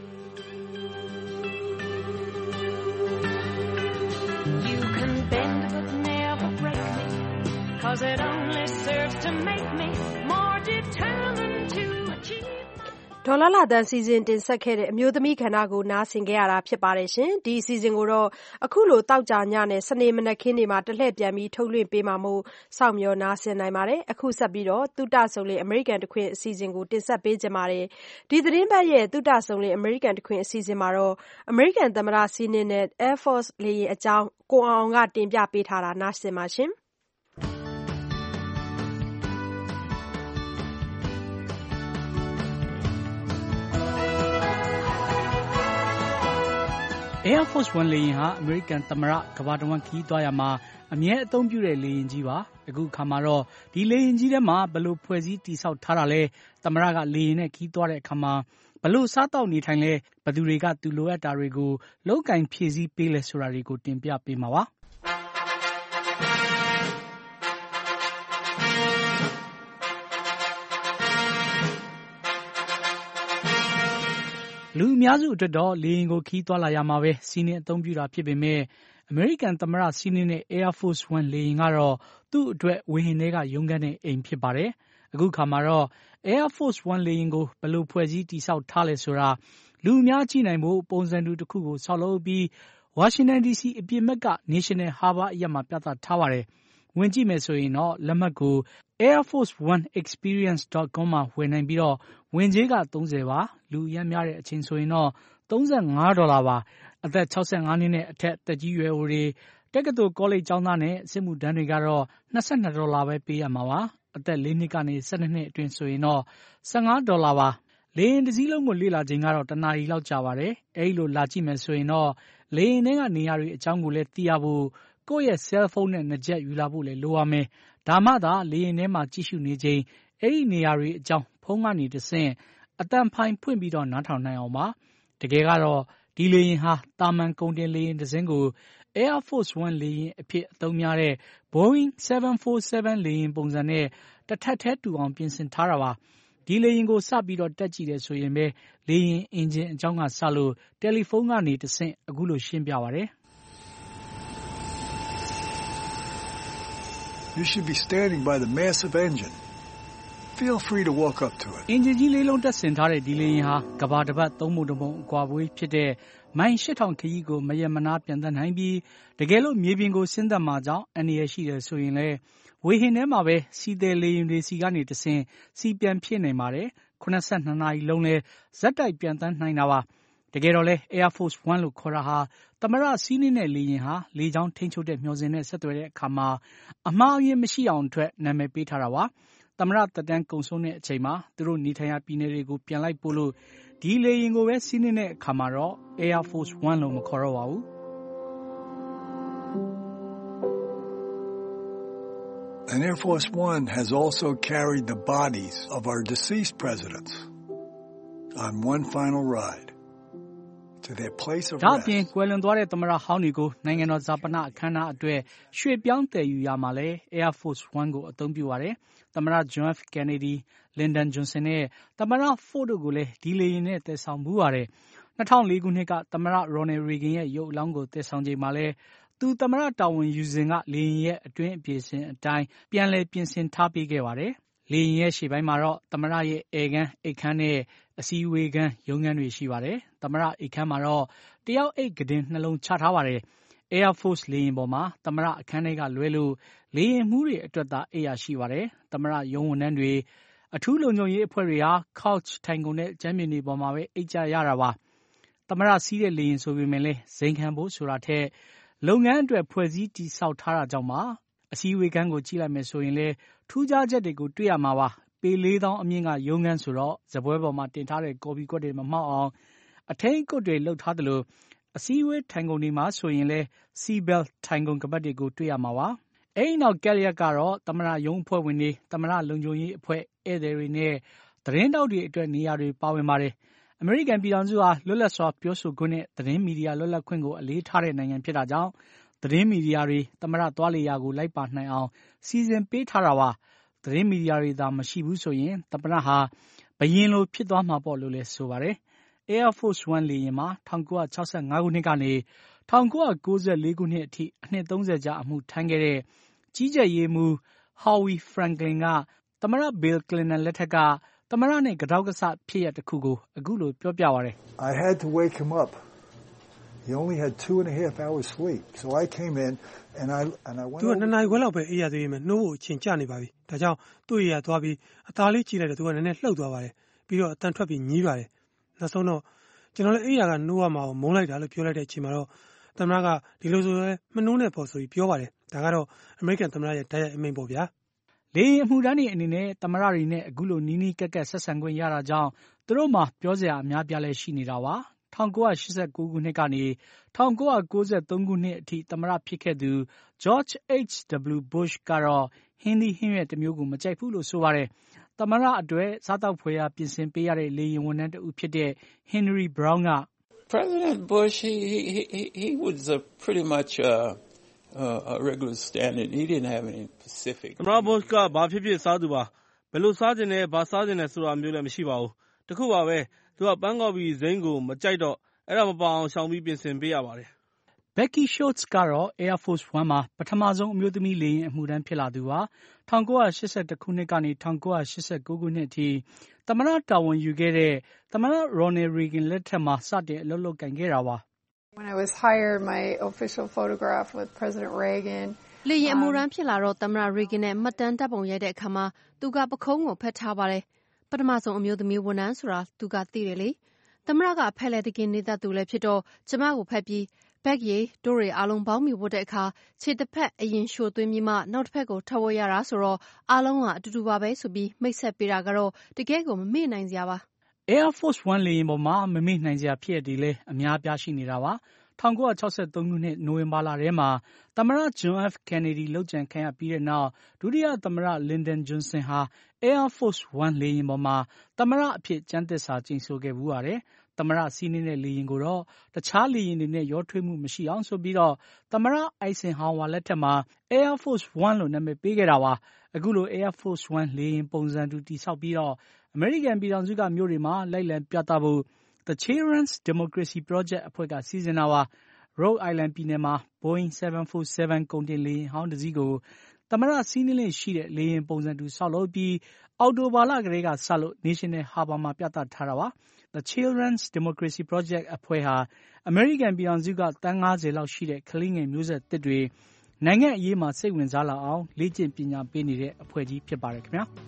You can bend but never break me cause it only serves to make me more determined to achieve ဒေါ်လာလာတန်စီစဉ်တင်ဆက်ခဲ့တဲ့အမျိုးသမီးခန္ဓာကိုနားဆင်ခဲ့ရတာဖြစ်ပါတယ်ရှင်ဒီအစီအစဉ်ကိုတော့အခုလိုတောက်ကြညနဲ့စနေမနက်ခင်းတွေမှာတလှည့်ပြန်ပြီးထုတ်လွှင့်ပေးမှာမို့စောင့်မျှော်နားဆင်နိုင်ပါတယ်အခုဆက်ပြီးတော့သုတဆုံလေအမေရိကန်တခွင်အစီအစဉ်ကိုတင်ဆက်ပေးကြပါမယ်ဒီသတင်းပတ်ရဲ့သုတဆုံလေအမေရိကန်တခွင်အစီအစဉ်မှာတော့အမေရိကန်သမ္မတစီးနင်းတဲ့ Air Force လေယာဉ်အကြောင်းကိုအောင်ကတင်ပြပေးထားတာနားဆင်ပါရှင် Air Force One လေယာဉ်ဟာအမေရိကန်သမ္မတကမ္ဘာတဝန်းခရီးသွားရမှာအမြဲအသုံးပြုတဲ့လေယာဉ်ကြီးပါအခုခါမှာတော့ဒီလေယာဉ်ကြီးထဲမှာဘယ်လိုဖွဲ့စည်းတည်ဆောက်ထားတာလဲသမ္မတကလေယာဉ်နဲ့ခရီးသွားတဲ့အခါမှာဘယ်လိုစားတောက်နေထိုင်လဲဘယ်သူတွေကသူလိုအပ်တာတွေကိုလောက်ကင်ဖြည့်ဆည်းပေးလဲဆိုတာတွေကိုတင်ပြပေးမှာပါလူအများစုအတွက်တော့လေယာဉ်ကိုခီးသွားလာရမှာပဲစီးနှင်းအသုံးပြုတာဖြစ်ပေမဲ့အမေရိကန်သမ္မတစီးနှင်းတဲ့ Air Force One လေယာဉ်ကတော့သူ့အတွက်ဝေဟင်ထဲကရုန်းကန်တဲ့အိမ်ဖြစ်ပါတယ်အခုခါမှာတော့ Air Force One လေယာဉ်ကိုဘယ်လိုဖွဲ့စည်းတည်ဆောက်ထားလဲဆိုတာလူအများကြည့်နိုင်ဖို့ပုံစံတူတစ်ခုကိုဆောက်လုပ်ပြီးဝါရှင်တန် ဒီစီ အပြင်ဘက်က National Harbor အရပ်မှာပြသထားပါတယ်ဝင်ကြည့်မယ်ဆိုရင်တော့လက်မှတ်ကို air force one experience dot com မှာဝယ်နိုင်ပြီးတော့ဝင်ကြေးကသုံးဆယ်ပါလူအများများတဲ့အချိန်ဆိုရင်တော့သုံးဆယ့်ငါးဒေါ်လာပါအသက်ခြောက်ဆယ့်ငါးနှစ်နဲ့အထက်တက်ကြီးရွယ်အိုတွေတက္ကသိုလ်ကောလိပ်ကျောင်းသားနဲ့စစ်မှုထမ်းတွေကတော့နှစ်ဆယ့်နှစ်ဒေါ်လာပဲပေးရမှာပါအသက်လေးနှစ်ကနေဆယ်နှစ်နှစ်အတွင်းဆိုရင်တော့ဆယ့်ငါးဒေါ်လာပါလေယာဉ်တစ်စီးလုံးကိုလေ့လာချိန်ကတော့တစ်နာရီလောက်ကြာပါတယ်အဲဒီလိုလာကြည့်မယ်ဆိုရင်တော့လေယာဉ်ထဲကနေရာတွေအကြောင်းကိုလည်းသိရဖို့ကိုယ့်ရဲ့ cell phone နဲ့နှစ်ချက်ယူလာဖို့လည်းလိုရမယ်ဒါမှသာလေယာဉ်ထဲမှာကြည့်ရှုနေချိန်အဲ့ဒီနေရာတွေအကြောင်းဖုန်းကနေတဆင့်အတန်ဖိုင်ဖွင့်ပြီးတော့နားထောင်နိုင်အောင်ပါတကယ်ကတော့ဒီလေယာဉ်ဟာတာမန်ကုန်တင်လေယာဉ်တစ်စင်းကို Air Force One လေယာဉ်အဖြစ်အသုံးများတဲ့ Boeing seven forty-seven လေယာဉ်ပုံစံနဲ့တစ်ထပ်ထဲတူအောင်ပြင်ဆင်ထားတာပါဒီလေယာဉ်ကိုစပြီးတော့တက်ကြည့်တယ်ဆိုရင်ပဲလေယာဉ်အင်ဂျင်အကြောင်းကစလို့တယ်လီဖုန်းကနေတဆင့်အခုလိုရှင်းပြပါတယ် You should be standing by the massive engine. Feel free to walk up to it. အင်ဂျင်ကြီးလေးလုံးတက်ဆင်ထားတဲ့ဒီလေယာဉ်ဟာကဘာတစ်ပတ်သုံးပုံတစ်ပုံအကွာဝေးဖြစ်တဲ့မိုင်ရှစ်ထောင်ခရီးကိုမရမနာပြန်သက်နိုင်ပြီးတကယ်လို့မြေပြင်ကိုဆင်းသက်မှာကြောင့်အန္တရာယ်ရှိတယ်ဆိုရင်လည်းဝေဟင်ထဲမှာပဲစီးတယ်လေယာဉ်တွေစီကနေတဆင်စီပြန်ဖြစ်နေပါတယ်ခုနစ်ဆယ့်နှစ်နာရီလုံးလဲဇက်တိုက်ပြန်တန်းနိုင်တာပါတကယ်တော့လဲ Air Force One လို့ခေါ်တာဟာသမရစီးနေတဲ့လေယာဉ်ဟာလေကြောင်းထိန်းချုပ်တဲ့မျှော်စင်နဲ့ဆက်သွယ်တဲ့အခါမှာအမှားအယွင်းမရှိအောင်အတွက်နာမည်ပေးထားတာပါသမရတက်တန်းကုံဆုံးတဲ့အချိန်မှာသူတို့နေထိုင်ရာပြည်နယ်တွေကိုပြန်လိုက်ပို့လို့ဒီလေယာဉ်ကိုပဲစီးနေတဲ့အခါမှာတော့ Air Force One လို့မခေါ်တော့ပါဘူး And Air Force One has also carried the bodies of our deceased presidents on one final ride.To their place of rest. ဒါပြင်ကွယ်လွန်သွားတဲ့သမရဟောင်းတွေကိုနိုင်ငံတော်ဇာပနအခမ်းအနားအတွက်ရွှေ့ပြောင်းတည်ယူရမှာလဲ Air Force One ကိုအသုံးပြုပါတယ်။သမရ John F. Kennedy, Lyndon Johnson နဲ့သမရ Ford တို့ကိုလည်းဒီလေယာဉ်နဲ့တည်ဆောင်မှုပါတယ်။၂၀၀၄ခုနှစ်ကသမရ Ronald Reagan ရဲ့ရုပ်အလောင်းကိုတည်ဆောင်ချိန်မှာလဲသူသမ္မတတာဝန်ယူစဉ်ကလေယာဉ်ရဲ့အတွင်းအပြေစင်အတိုင်းပြန်လည်ပြင်ဆင်ထားပေးခဲ့ပါတယ်။လေယာဉ်ရဲ့ရှေ့ပိုင်းမှာတော့သမ္မတရဲ့ဧည့်ခန်းအိပ်ခန်းနဲ့အစည်းအဝေးခန်းရုံးခန်းတွေရှိပါတယ်။သမ္မတအိပ်ခန်းမှာတော့တယောက်အိပ်ကုတင်နှလုံးချထားပါတယ်။ Air Force လေယာဉ်ပေါ်မှာသမ္မတအခန်းထဲကလွဲလို့လေယာဉ်မှူးတွေအတွက်သာအိပ်ရာရှိပါတယ်။သမ္မတရုံးဝန်ထမ်းတွေအထူးလုံခြုံရေးအဖွဲ့တွေဟာ couch ထိုင်ခုံနဲ့ကြမ်းပြင်တွေပေါ်မှာပဲအိပ်ကြရတာပါ။သမ္မတစီးတဲ့လေယာဉ်ဆိုပေမဲ့လည်းဇိမ်ခံဖို့ဆိုတာထက်လုပ်ငန်းအတွက်ဖွဲ့စည်းတည်ဆောက်ထားတာကြောင့်ပါ။အစည်းအဝေးခန်းကိုကြည့်လိုက်မယ်ဆိုရင်လည်းထူးခြားချက်တွေကိုတွေ့ရမှာပါ။ပေလေးသောင်းအမြင့်ကရုံးခန်းဆိုတော့စားပွဲပေါ်မှာတင်ထားတဲ့ကော်ဖီကွက်တွေမမှောက်အောင်အထိန်းအကွပ်တွေလုပ်ထားသလိုအစည်းအဝေးထိုင်ခုံတွေမှာဆိုရင်လည်း Seatbelt ထိုင်ခုံကပတ်တွေကိုတွေ့ရမှာပါ။အဲဒီနောက်ကက်လျက်ကတော့သမ္မတရုံးအဖွဲ့ဝင်တွေသမ္မတလုံခြုံရေးအဖွဲ့ဧည့်သည်တွေနဲ့သတင်းတောက်တွေအတွက်နေရာတွေပါဝင်ပါတယ်။အမေရိကန်ပြည်ထောင်စုဟာလွတ်လပ်စွာပြောဆိုခွင့်နဲ့သတင်းမီဒီယာလွတ်လပ်ခွင့်ကိုအလေးထားတဲ့နိုင်ငံဖြစ်တာကြောင့်သတင်းမီဒီယာတွေသမ္မတသွားလေရာကိုလိုက်ပါနိုင်အောင်စီစဉ်ပေးထားတာပါ။သတင်းမီဒီယာတွေသာမရှိဘူးဆိုရင်သမ္မတဟာဘယင်းလိုဖြစ်သွားမှာပေါ့လို့လည်းဆိုပါတယ်။ Air Force One လေယာဉ်မှာ၁၉၆၅ခုနှစ်ကနေ၁၉၉၄ခုနှစ်အထိအနှစ်သုံးဆယ်ကြာအမှုထမ်းခဲ့တဲ့ကြီးကြပ်ရေးမှူး Howie Franklin ကသမ္မတ Bill Clinton လက်ထက်ကသမ္မတနဲ့ကတောက်ကဆဖြစ်ရပ်တစ်ခုကိုအခုလိုပြောပြပါတယ်။ I had to wake him up. He only had two and a half hours sleep. So I came in and I and I went. သူကနှစ်နာရီခွဲလောက်ပဲအေးရသေးတယ်နှိုးဖို့အချိန်ကျနေပါပြီ။ဒါကြောင့်သူ့အေးရသွားပြီးအသားလေးကြည့်လိုက်တော့သူကနည်းနည်းလှုပ်သွားပါတယ်။ပြီးတော့အတန်ထွက်ပြီးညည်းပါတယ်။နောက်ဆုံးတော့ကျွန်တော်လည်းအေးရကနှိုးရမှာကိုမုန်းလိုက်တာလို့ပြောလိုက်တဲ့အချိန်မှာတော့သမ္မတကဒီလိုဆိုရဲမနှိုးနဲ့ပေါ့ဆိုပြီးပြောပါတယ်။ဒါကတော့အမေရိကန်သမ္မတရဲ့ဓာတ်ရိုက်အမိန့်ပေါ့ဗျာ။လေယာဉ်အမှုထမ်းတွေအနေနဲ့သမ္မတတွေနဲ့အခုလိုနီးနီးကပ်ကပ်ဆက်ဆံခွင့်ရတာကြောင့်သူတို့မှာပြောစရာအများပြားလည်းရှိနေတာပါ။၁၉၈၉ခုနှစ်ကနေ၁၉၉၃ခုနှစ်အထိသမ္မတဖြစ်ခဲ့သူ George H W Bush ကတော့ဟင်းသီးဟင်းရွက်တစ်မျိုးကိုမကြိုက်ဘူးလို့ဆိုပါတယ်။သမ္မတအတွက်စားသောက်ဖွယ်ရာပြင်ဆင်ပေးရတဲ့လေယာဉ်ဝန်ထမ်းတဦးဖြစ်တဲ့ Henry Brown က President Bush he he he he was a pretty much uh Uh, a regular standard. He didn't have any specific. သမ္မတ Bush ကဘာဖြစ်ဖြစ်စားသူပါဘယ်လိုစားခြင်းနဲ့ဘာစားခြင်းနဲ့ဆိုတာမျိုးလည်းမရှိပါဘူးတခုပါပဲသူကပန်းကော်ပီဇိမ်းကိုမကြိုက်တော့အဲ့ဒါမပအောင်ရှောင်ပြီးပြင်ဆင်ပေးရပါတယ် Becky Schultz ကတော့ Air Force One မှာပထမဆုံးအမျိုးသမီးလေယာဉ်အမှုထမ်းဖြစ်လာသူပါ၁၉၈၁ခုနှစ်ကနေ၁၉၈၉ခုနှစ်အထိသမ္မတတာဝန်ယူခဲ့တဲ့သမ္မတ Ronald Reagan လက်ထက်မှာစတင်အလုပ်လုပ်ကိုင်ခဲ့တာပါ When I was hired, my official photograph with President Reagan. လေယာဉ်အမှုထမ်းဖြစ်လာတော့သမ္မတ Reagan နဲ့မှတ်တမ်းတပ်ပုံရိုက်တဲ့အခါမှာသူကပခုံးကိုဖက်ထားပါတယ်။ပထမဆုံးအမျိုးသမီးဝန်ထမ်းဆိုတာသူကသိတယ်လေ။သမ္မတကဖက်လက်တကင်းနေတတ်သူလည်းဖြစ်တော့ကျမကိုဖက်ပြီးဘက်ရီတို့တွေအားလုံးပေါင်းမိဝတ်တဲ့အခါခြေတစ်ဖက်အရင်ရှို့သွင်းပြီးမှနောက်တစ်ဖက်ကိုထပ်ဝတ်ရတာဆိုတော့အားလုံးကအတူတူပါပဲဆိုပြီးမိတ်ဆက်ပေးတာကတော့တကယ်ကိုမမေ့နိုင်စရာပါ။ Air Force One လေယာဉ်ပေါ်မှာမမေ့နိုင်စရာဖြစ်ရည်လည်းအများပြားရှိနေတာပါ။၁၉၆၃ခုနှစ်နိုဝင်ဘာလထဲမှာသမ္မတ John F. Kennedy လုပ်ကြံခံရပြီးတဲ့နောက်ဒုတိယသမ္မတ Lyndon Johnson ဟာ Air Force One လေယာဉ်ပေါ်မှာသမ္မတအဖြစ်ကျမ်းသစ္စာကျိန်ဆိုခဲ့ဘူးပါတယ်။သမ္မတစီးနှင်းတဲ့လေယာဉ်ကိုတော့တခြားလေယာဉ်တွေနဲ့ရောထွေးမှုမရှိအောင်ဆိုပြီးတော့သမ္မတ Eisenhower လက်ထက်မှာ Air Force One လို့နာမည်ပေးခဲ့တာပါ။အခုလို Air Force One လေယာဉ်ပုံစံတူတည်ဆောက်ပြီးတော့အမေရိကန်ပြည်ထောင်စုကမြို့တွေမှာလိုက်လံပြသဖို့ The Children's Democracy Project အဖွဲ့ကစီစဉ်တာပါ။ Rhode Island ပြည်နယ်မှာ Boeing seven forty-seven ကုန်တင်လေယာဉ်ဟောင်းတစ်စီးကိုသမ္မတစီးနှင်းလေးရှိတဲ့လေယာဉ်ပုံစံတူဆောက်လုပ်ပြီးအောက်တိုဘာလကတည်းကစလို့ National Harbor မှာပြသထားတာပါ။ The Children's Democracy Project အဖွဲ့ဟာအမေရိကန်ပြည်ထောင်စုကသန်း၅၀လောက်ရှိတဲ့ကလေးငယ်မျိုးဆက်သစ်တွေနိုင်ငံအရေးမှာစိတ်ဝင်စားလာအောင်လေ့ကျင့်ပညာပေးနေတဲ့အဖွဲ့ကြီးဖြစ်ပါတယ်ခင်ဗျာ။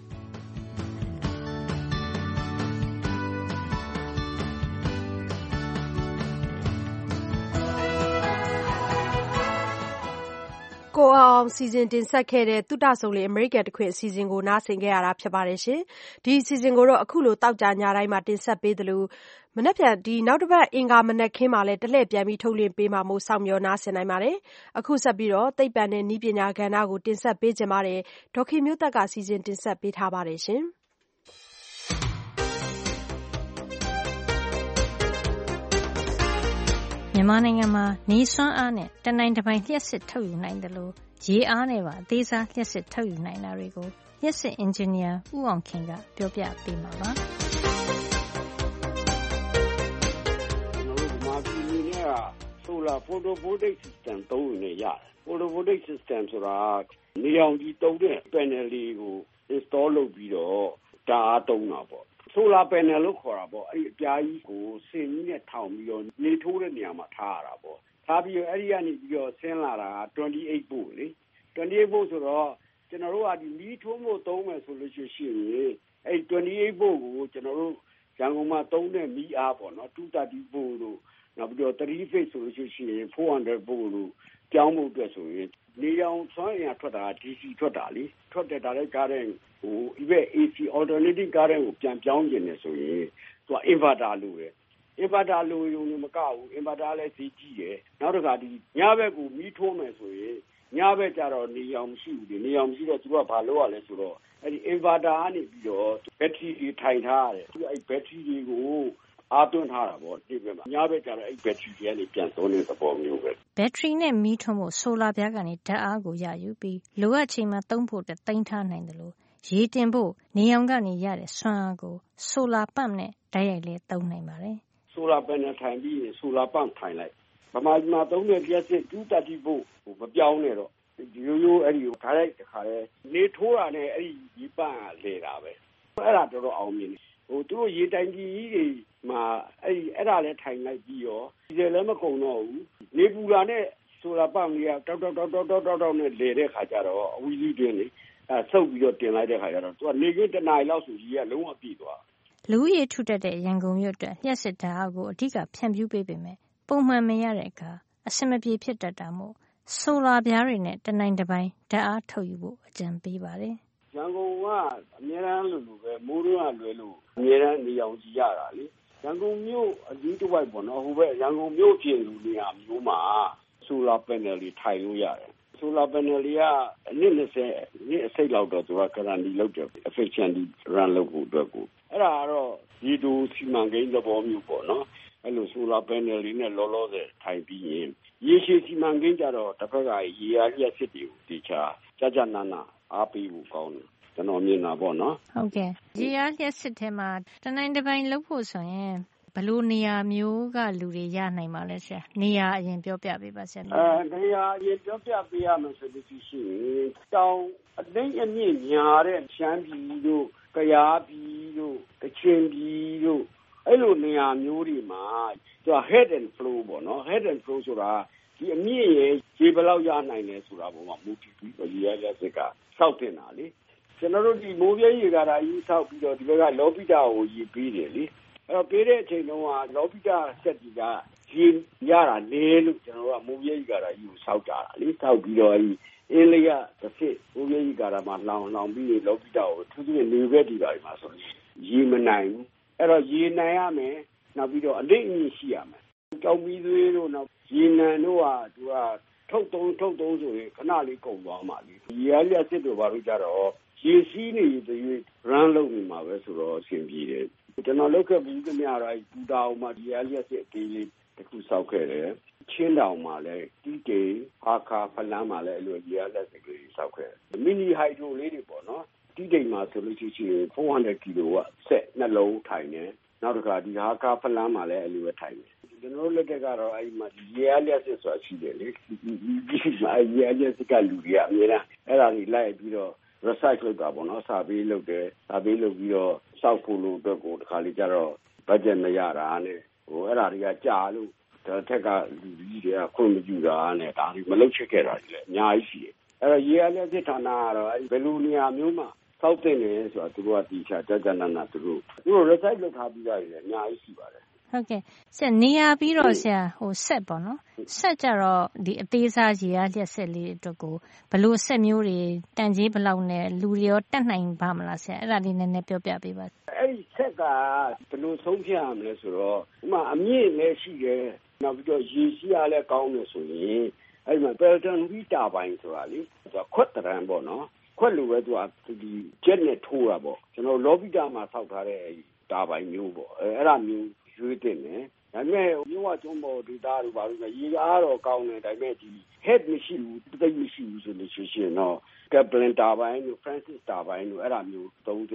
ကိုအောင်စီစဉ်တင်ဆက်ခဲ့တဲ့သုတဆုံလေအမေရိကန်တခွင်အစီအစဉ်ကိုနားဆင်ခဲ့ရတာဖြစ်ပါတယ်ရှင်။ဒီအစီအစဉ်ကိုတော့အခုလိုတောက်ကြညတိုင်းမှာတင်ဆက်ပေးသလိုမနေ့ပြန်ဒီနောက်တစ်ပတ်အင်္ဂါမနက်ခင်းမှာလည်းတလှည့်ပြန်ပြီးထုတ်လွှင့်ပေးမှာမို့စောင့်မျှော်နားဆင်နိုင်ပါတယ်။အခုဆက်ပြီးတော့သိပ္ပံနဲ့နည်းပညာကဏ္ဍကိုတင်ဆက်ပေးကြပါတယ်။ဒေါခင်မျိုးသက်ကစီစဉ်တင်ဆက်ပေးထားပါတယ်ရှင်။မြန်မာနိုင်ငံမှာနေစွမ်းအားနဲ့တနိုင်တစ်ပိုင်လျှက်စစ်ထုတ်ယူနိုင်တယ်လို့ရေအားနဲ့ပါအသေးစားလျှက်စစ်ထုတ်ယူနိုင်တာတွေကိုလျှက်စစ်အင်ဂျင်နီယာဦးအောင်ခင်ကပြောပြပေးမှာပါကျွန်တော်တို့ဒီမှာပြည်နေက solar photovoltaic system သုံးယူနေရတယ် photovoltaic system ဆိုတာနေရောင်ခြည်သုံးတဲ့ panel လေးကို install လုပ်ပြီးတော့ဓာတ်အားသုံးတာပေါ့ solar panel လို့ခေါ်တာပေါ့အဲ့ဒီအပြားကြီးကိုစင်ကြီးနဲ့ထောင်ပြီးတော့နေထိုးတဲ့နေရာမှာထားရတာပေါ့ထားပြီးတော့အဲ့ဒီကနေပြီးတော့ဆင်းလာတာtwenty-eight volt လေtwenty-eight volt ဆိုတော့ကျွန်တော်တို့ကဒီမီးထိုးဖို့သုံးမယ်ဆိုလို့ရှိရင်အဲ့twenty-eight volt ကိုကျွန်တော်တို့ရန်ကုန်မှာသုံးတဲ့မီးအားပေါ့နော်two thirty volt လို့နောက်ပြီးတော့three phase ဆိုလို့ရှိရင်four hundred volt လို့ကြောင်းမှုအတွက်ဆိုရင်နေရောင်စွမ်းအင်ထွက်တာ D C ထွက်တာလေထွက်တဲ့ direct current ဟိုဒီဘက် A C alternating current ကိုပြန်ပြောင်းကျင်နေဆိုရင်သူက inverter လို့ပဲ inverter လို့ရုံနဲ့မကဘူး inverter လည်းဈေးကြီးတယ်နောက်တစ်ခါဒီညဘက်ကိုမီးထိုးမယ်ဆိုရင်ညဘက်ကျတော့နေရောင်မရှိဘူးလေနေရောင်မရှိတော့သူကဘာလုပ်ရလဲဆိုတော့အဲ့ဒီ inverter ကနေပြီးတော့ battery တွေထိုင်ထားရတယ်သူအဲ့ battery တွေကိုအားသွင်းထားတာပေါ့ဒီဘက်မှာညဘက်ကျတော့အဲ့ battery တွေကနေပြန်သုံးတဲ့သဘောမျိုးပဲဘက်ထရီနဲ့မီးထွန်းဖို့ဆိုလာပြားကနေဓာတ်အားကိုရယူပြီးလိုအပ်ချိန်မှာသုံးဖို့တင်ထားနိုင်တယ်လို့ရေတင်ဖို့နေရောင်ကနေရတဲ့စွမ်းအားကိုဆိုလာပန့်နဲ့ဓာတ်ရိုက်လေးသုံးနိုင်ပါတယ် solar panel ထိုင်ပြီးရင် solar pump ထိုင်လိုက်ဗမာပြည်မှာသုံးတဲ့လျှက်စစ် two thirty volt ဟိုမပြောင်းနဲ့တော့ဒီရိုးရိုးအဲ့ဒီကိုထားလိုက်တခါလဲနေထိုးတာနဲ့အဲ့ဒီဒီပန့်ကလေတာပဲအဲ့ဒါတော်တော်အောင်မြင်ဟိုသူတို့ရေတိုင်ကြီးကြီးတွေမှာအဲ့ဒီအဲ့ဒါလဲထိုင်လိုက်ပြီးရောဒီလည်းမကုန်တော့ဘူးနေပူတာနဲ့ solar pump ကြီးကတောက်တောက်တောက်တောက်တောက်တောက်နဲ့လေတဲ့ခါကျတော့အဝီကြီးတွင်းလေအဲဆုပ်ပြီးတော့တင်လိုက်တဲ့ခါကျတော့သူကနေကတနားလောက်ဆိုကြီးကလုံးဝပြည့်သွားလူရည်ထူတတ်တဲ့ရန်ကုန်မြို့အတွက်လျှက်စစ်ဓာတ်အားကိုအဓိကဖြန့်ဖြူးပေးပေမဲ့ပုံမှန်မရတဲ့အခါအဆင်မပြေဖြစ်တတ်တာမို့ဆိုလာပြားတွေနဲ့တနိုင်တစ်ပိုင်းဓာတ်အားထုတ်ယူဖို့အကြံပေးပါတယ်ရန်ကုန်ကအများအားလို့လို့ပဲမိုးရွာလွယ်လို့အများအားနေအောင်ကြည့်ရတာလေရန်ကုန်မြို့အကြီးတစ်ဝိုက်ပေါ့နော်ဟိုဘက်ရန်ကုန်မြို့ပြင်လူနေရာမျိုးမှာဆိုလာ panel တွေထိုင်လို့ရတယ်ဆိုလာ panel တွေကအနည်းနဲ့ဆက်နှစ်အစိတ်လောက်တော့သူက guarantee လုပ်တယ် efficiently run လုပ်ဖို့အတွက်ကိုအဲ့ဒါကတော့ဒီလိုစီမံကိန်းသဘောမျိုးပေါ့နော်အဲ့လို solar panel တွေနဲ့လောလောဆယ်ထိုင်ပြီးရင်ရေရှည်စီမံကိန်းကြတော့တစ်ဖက်ကရေအားလျှက်စစ်တွေကိုတခြားကြကြနာနာအားပေးဖို့ကောင်းတယ်ကျွန်တော်မြင်တာပေါ့နော်ဟုတ်ကဲ့ရေအားလျှက်စစ်ထဲမှာတနိုင်တစ်ပိုင်းလုပ်ဖို့ဆိုရင်ဘယ်လိုနေရာမျိုးကလူတွေရနိုင်ပါလဲဆရာနေရာအရင်ပြောပြပေးပါဆရာအဲနေရာအရင်ပြောပြပေးရမယ်ဆိုလို့ရှိရင်တောင်အသိအမြင့်ညာတဲ့ရှမ်းပြည်တို့ကယားပြည်တို့ကချင်ပြည်တို့အဲ့လိုနေရာမျိုးတွေမှာသူက head and flow ပေါ့နော် head and flow ဆိုတာဒီအမြင့်ရဲ့ခြေဘယ်လောက်ရနိုင်လဲဆိုတာပုံမှာမူတည်ပြီးရေအားလျှက်စစ်ကစောက်တင်တာလေကျွန်တော်တို့ဒီမိုးပြဲရေကာတာကြီးစောက်ပြီးတော့ဒီဘက်ကလောပိတာကိုရေပေးတယ်လေအဲ့တော့ပေးတဲ့အချိန်တုန်းကလောပိတာဆက်ကြီးကရေရတာနေလို့ကျွန်တော်တို့ကမိုးပြဲရေကာတာကြီးကိုစောက်ကြတာလေစောက်ပြီးတော့အဲ့ဒီအင်းလေးကတစ်ဖြစ်မိုးပြဲရေကာတာမှာလောင်လောင်ပြီးလောပိတာကိုသူသူနေဘက်ဒီပါဒီမှာဆိုရင်ရေမနိုင်ဘူးအဲ့တော့ရေနိုင်ရမယ်နောက်ပြီးတော့အလိမ့်အမြင့်ရှိရမယ်ကြောင်ပြီးသွေးတို့နောက်ရေနံတို့ကသူကထုတ်သုံးထုတ်သုံးဆိုရင်ခဏလေးကုန်သွားမှလေရေအားလျှက်စစ်တို့ဘာလို့ကြတော့ရေစီးနေသေး run လုပ်နေမှာပဲဆိုတော့အဆင်ပြေတယ်ကျွန်တော်လုပ်ခဲ့ပြီးကြမြတော့ပူတာအောင်မှာရေအားလျှက်စစ်အသေးလေးတစ်ခုစောက်ခဲ့တယ်ချင်းတောင်မှာလည်းတီးတေဟာခါဖလန်းမှာလည်းအဲ့လိုရေအားလျှက်စစ်ကလေးစောက်ခဲ့တယ်မီနီဟိုက်ဒရိုလေးတွေပေါ့နော်တီးတိမ်မှာဆိုလို့ရှိရင်four hundred kilowatt ဆက်နှလုံးထိုင်နေနောက်တစ်ခါဒီဟာကာဖလန်းမှာလည်းအဲ့လိုပဲထိုင်နေကျွန်တော်လက်တက်ကတော့အဲ့ဒီမှာရေအားလျှက်စစ်ဆိုတာရှိတယ်လေဒီမှာရေအားလျှက်စစ်ကလူတွေကအများအားအဲ့ဒါကြီးလိုက်ပြီးတော့ research လုပ်တာပေါ့နော်စာပေးလုပ်တယ်စာပေးလုပ်ပြီးတော့စောက်ဖို့လို့အတွက်ကိုတစ်ခါလေးကျတော့ budget မရတာနဲ့ဟိုအဲ့ဒါတွေကကြာလို့တစ်ထက်ကလူကြီးတွေကခွင့်မပြုတာနဲ့ဒါတွေမလုပ်ချစ်ခဲ့တာကြီးလေအများကြီးရှိတယ်အဲ့တော့ရေအားလျှက်စစ်ဌာနကတော့အဲ့ဒီဘယ်လိုနေရာမျိုးမှာစောက်တင်နေဆိုတာသူတို့ကတီချာကြကြနာနာသူတို့သူတို့ research လုပ်ထားပြီးသားတွေအများကြီးရှိပါတယ်ဟုတ်ကဲ့ဆရာနေရာပြီးတော့ဆရာဟိုဆက်ပေါ့နော်ဆက်ကြတော့ဒီအသေးစားရေအားလျှက်ဆက်လေးအတွက်ကိုဘလို့ဆက်မျိုးတွေတန်ကြီးဘလောက်နဲ့လူတွေရောတက်နိုင်ပါမလားဆရာအဲ့ဒါလေးနည်းနည်းပြောပြပေးပါအဲ့ဒီဆက်ကဘလို့ဆုံးဖြတ်ရမလဲဆိုတော့ဥမာအမြင့်လည်းရှိတယ်နောက်ပြီးတော့ရေစီးအားလည်းကောင်းတယ်ဆိုရင်အဲ့ဒီမှာ Pelton Wheel Turbine ဆိုတာလေသူကခွက်တရံပေါ့နော်ခွက်လိုပဲသူကဒီ jet နဲ့ထိုးတာပေါ့ကျွန်တော်လော်ဘီတာမှာဆောက်ထားတဲ့တာဘိုင်မျိုးပေါ့အဲအဲ့ဒါမျိုးရွေးတင်တယ်ဒါပေမဲ့မြို့ဝကျွန်းပေါ်ဒေတာတို့ဘာလို့လဲရေအားတော့ကောင်းတယ်ဒါပေမဲ့ဒီ head မရှိဘူးတိတ်မရှိဘူးဆိုလို့ရှိရင်တော့ Kaplan Turbine တို့ Francis Turbine တို့အဲ့ဒါမျိုးသုံးတင်တာ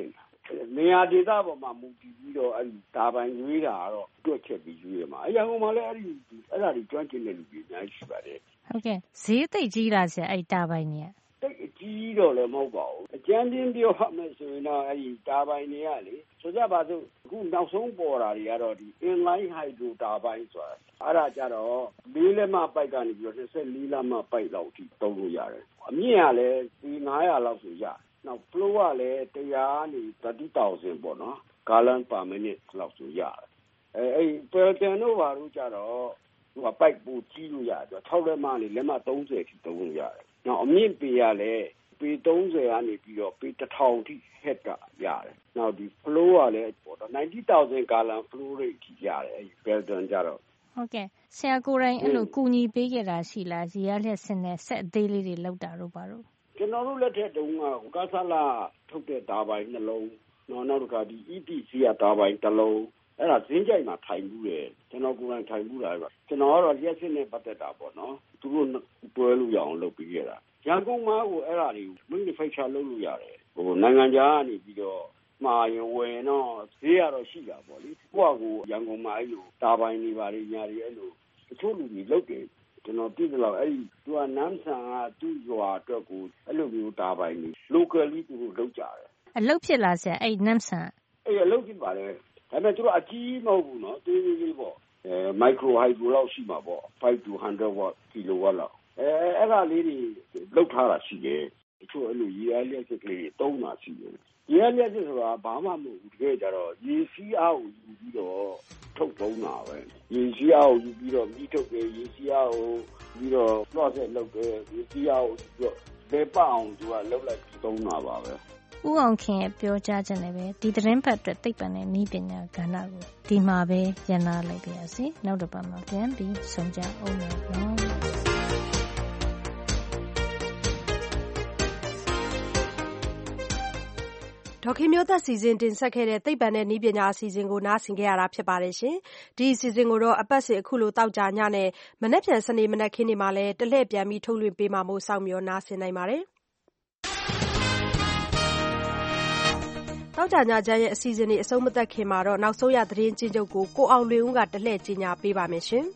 နေရာဒေသပေါ်မှာမူတည်ပြီးတော့အဲ့ဒီတာပိုင်ရွေးတာတော့တွက်ချက်ပြီးရွေးရမှာအရန်ကုန်မှာလည်းအဲ့ဒီအဲ့ဒါတွေကျွမ်းကျင်တဲ့လူတွေအများကြီးရှိပါတယ်ဟုတ်ကဲ့ဈေးသိပ်ကြီးတာဆရာအဲ့တာပိုင်เนี่ยတိတ်အကြီးတော့လည်းမဟုတ်ပါဘူးအကျဉ်းချင်းပြောရမယ်ဆိုရင်တော့အဲ့ဒီတာပိုင်တွေကလေဆိုကြပါစို့အခုနောက်ဆုံးပေါ်တာတွေကတော့ဒီ inline hydro တာပိုင်ဆိုတာအဲ့ဒါကြတော့လေးလက်မပိုက်ကနေပြီးတော့နှစ်လေးလက်မပိုက်လောက်ထိတုံးလို့ရတယ်အမြင့်ကလည်းဒီnine hundredလောက်ဆိုရနောက် flow ကလည်းone hundredနေthirty thousandပေါ့နော် gallon per minute လောက်ဆိုရတယ်အဲအဲ့ Pelton တို့ဘာလို့ကြတော့ဟိုကပိုက်ပူကြီးလို့ရတယ်sixလက်မနေလက်မthirtyထိတုံးလို့ရတယ်နောက်အမြင့်ပေရလည်းပေthirtyကနေပြီးတော့ပေone thousandထိ head ကရတယ်နောက်ဒီ flow ကလည်းပေါ့တော့ninety thousand gallon flow rate ထိရတယ်အဲ့ Pelton ကြတော့ဟုတ်ကဲ့ဆရာကိုယ်တိုင်အဲ့လိုကူညီပေးခဲ့တာရှိလားဇီရလျက်စင်နဲ့ဆက်အသေးလေးတွေလောက်တာတော့ပါတော့ကျွန်တော်တို့လက်ထက်တုန်းကကာဆလာထုတ်တဲ့တာပိုင်နှလုံးနောက်နောက်တစ်ခါဒီ E T C ကတာပိုင်တစ်လုံးအဲ့ဒါဈေးကြိုက်မှာထိုင်မှုတယ်ကျွန်တော်ကိုယ်တိုင်ထိုင်မှုတာပဲကျွန်တော်ကတော့လျှက်စစ်နဲ့ပတ်သက်တာပေါ့နော်သူတို့တွဲလို့ရအောင်လုပ်ပြီးခဲ့တာရန်ကုန်မှာကိုအဲ့ဒါတွေကို manufacture လုပ်လို့ရတယ်ဟိုနိုင်ငံခြားကနေပြီးတော့မှာရင်ဝယ်တော့ဈေးကတော့ရှိတာပေါ့လေကိုယ့်အကူရန်ကုန်မှာအဲ့လိုတာပိုင်နေပါလေညာတွေအဲ့လိုတချို့လူတွေလုပ်တယ်ကျွန်တော်သိတယ်လို့အဲ့ဒီသူကနမ်းဆန်ကသူ့ရွာအတွက်ကိုအဲ့လိုမျိုးတာပိုင်နေ locally သူတို့လုပ်ကြတယ်အလုပ်ဖြစ်လားဆရာအဲ့နမ်းဆန်အဲ့အလုပ်ဖြစ်ပါလေဒါပေမဲ့သူတို့အကြီးမဟုတ်ဘူးနော်သေးသေးလေးပေါ့အဲ micro hydro လောက်ရှိမှာပေါ့five to one hundred watt kilowatt လောက်အဲအဲ့ဒါလေးတွေလောက်ထားတာရှိတယ်တချို့အဲ့လိုရေအားလျှက်စစ်ကလေးတုံးတာရှိတယ်ရေအားလျှက်စစ်ဆိုတာဘာမှမဟုတ်ဘူးတကယ်ကြတော့ရေစီးအားကိုယူပြီးတော့ထုတ်သုံးတာပဲရေစီးအားကိုယူပြီးတော့မိထုတ်တယ်ရေစီးအားကိုပြီးတော့ process လုပ်တယ်ရေစီးအားကိုပြီးတော့လေပအောင်သူကလောက်လိုက်သုံးတာပါပဲဦးအောင်ခင်ရဲ့ပြောကြားချက်နဲ့ပဲဒီသတင်းပတ်အတွက်သိပ္ပံနဲ့နည်းပညာကဏ္ဍကိုဒီမှာပဲရန်နာလိုက်ပါရစေနောက်တစ်ပတ်မှာပြန်ပြီးဆုံကြအောင်မယ်နော်ဒေါက်ခင်မျိုးသက်စီစဉ်တင်ဆက်ခဲ့တဲ့သိပ္ပံနဲ့နည်းပညာအစီအစဉ်ကိုနားဆင်ခဲ့ရတာဖြစ်ပါတယ်ရှင်ဒီအစီအစဉ်ကိုတော့အပတ်စဉ်အခုလိုတောက်ကြညနဲ့မနေ့ပြန်စနေမနေ့ခင်းနေမှာလဲတလှည့်ပြန်ပြီးထုတ်လွှင့်ပေးမှာမို့စောင့်မျှော်နားဆင်နိုင်ပါတယ်တောက်ကြညချမ်းရဲ့အစီအစဉ်တွေအဆုံးမသက်ခင်မှာတော့နောက်ဆုံးရသတင်းချင်းချုပ်ကိုကိုအောင်လွင်ဦးကတလှည့်ကြီးညာပေးပါမယ်ရှင်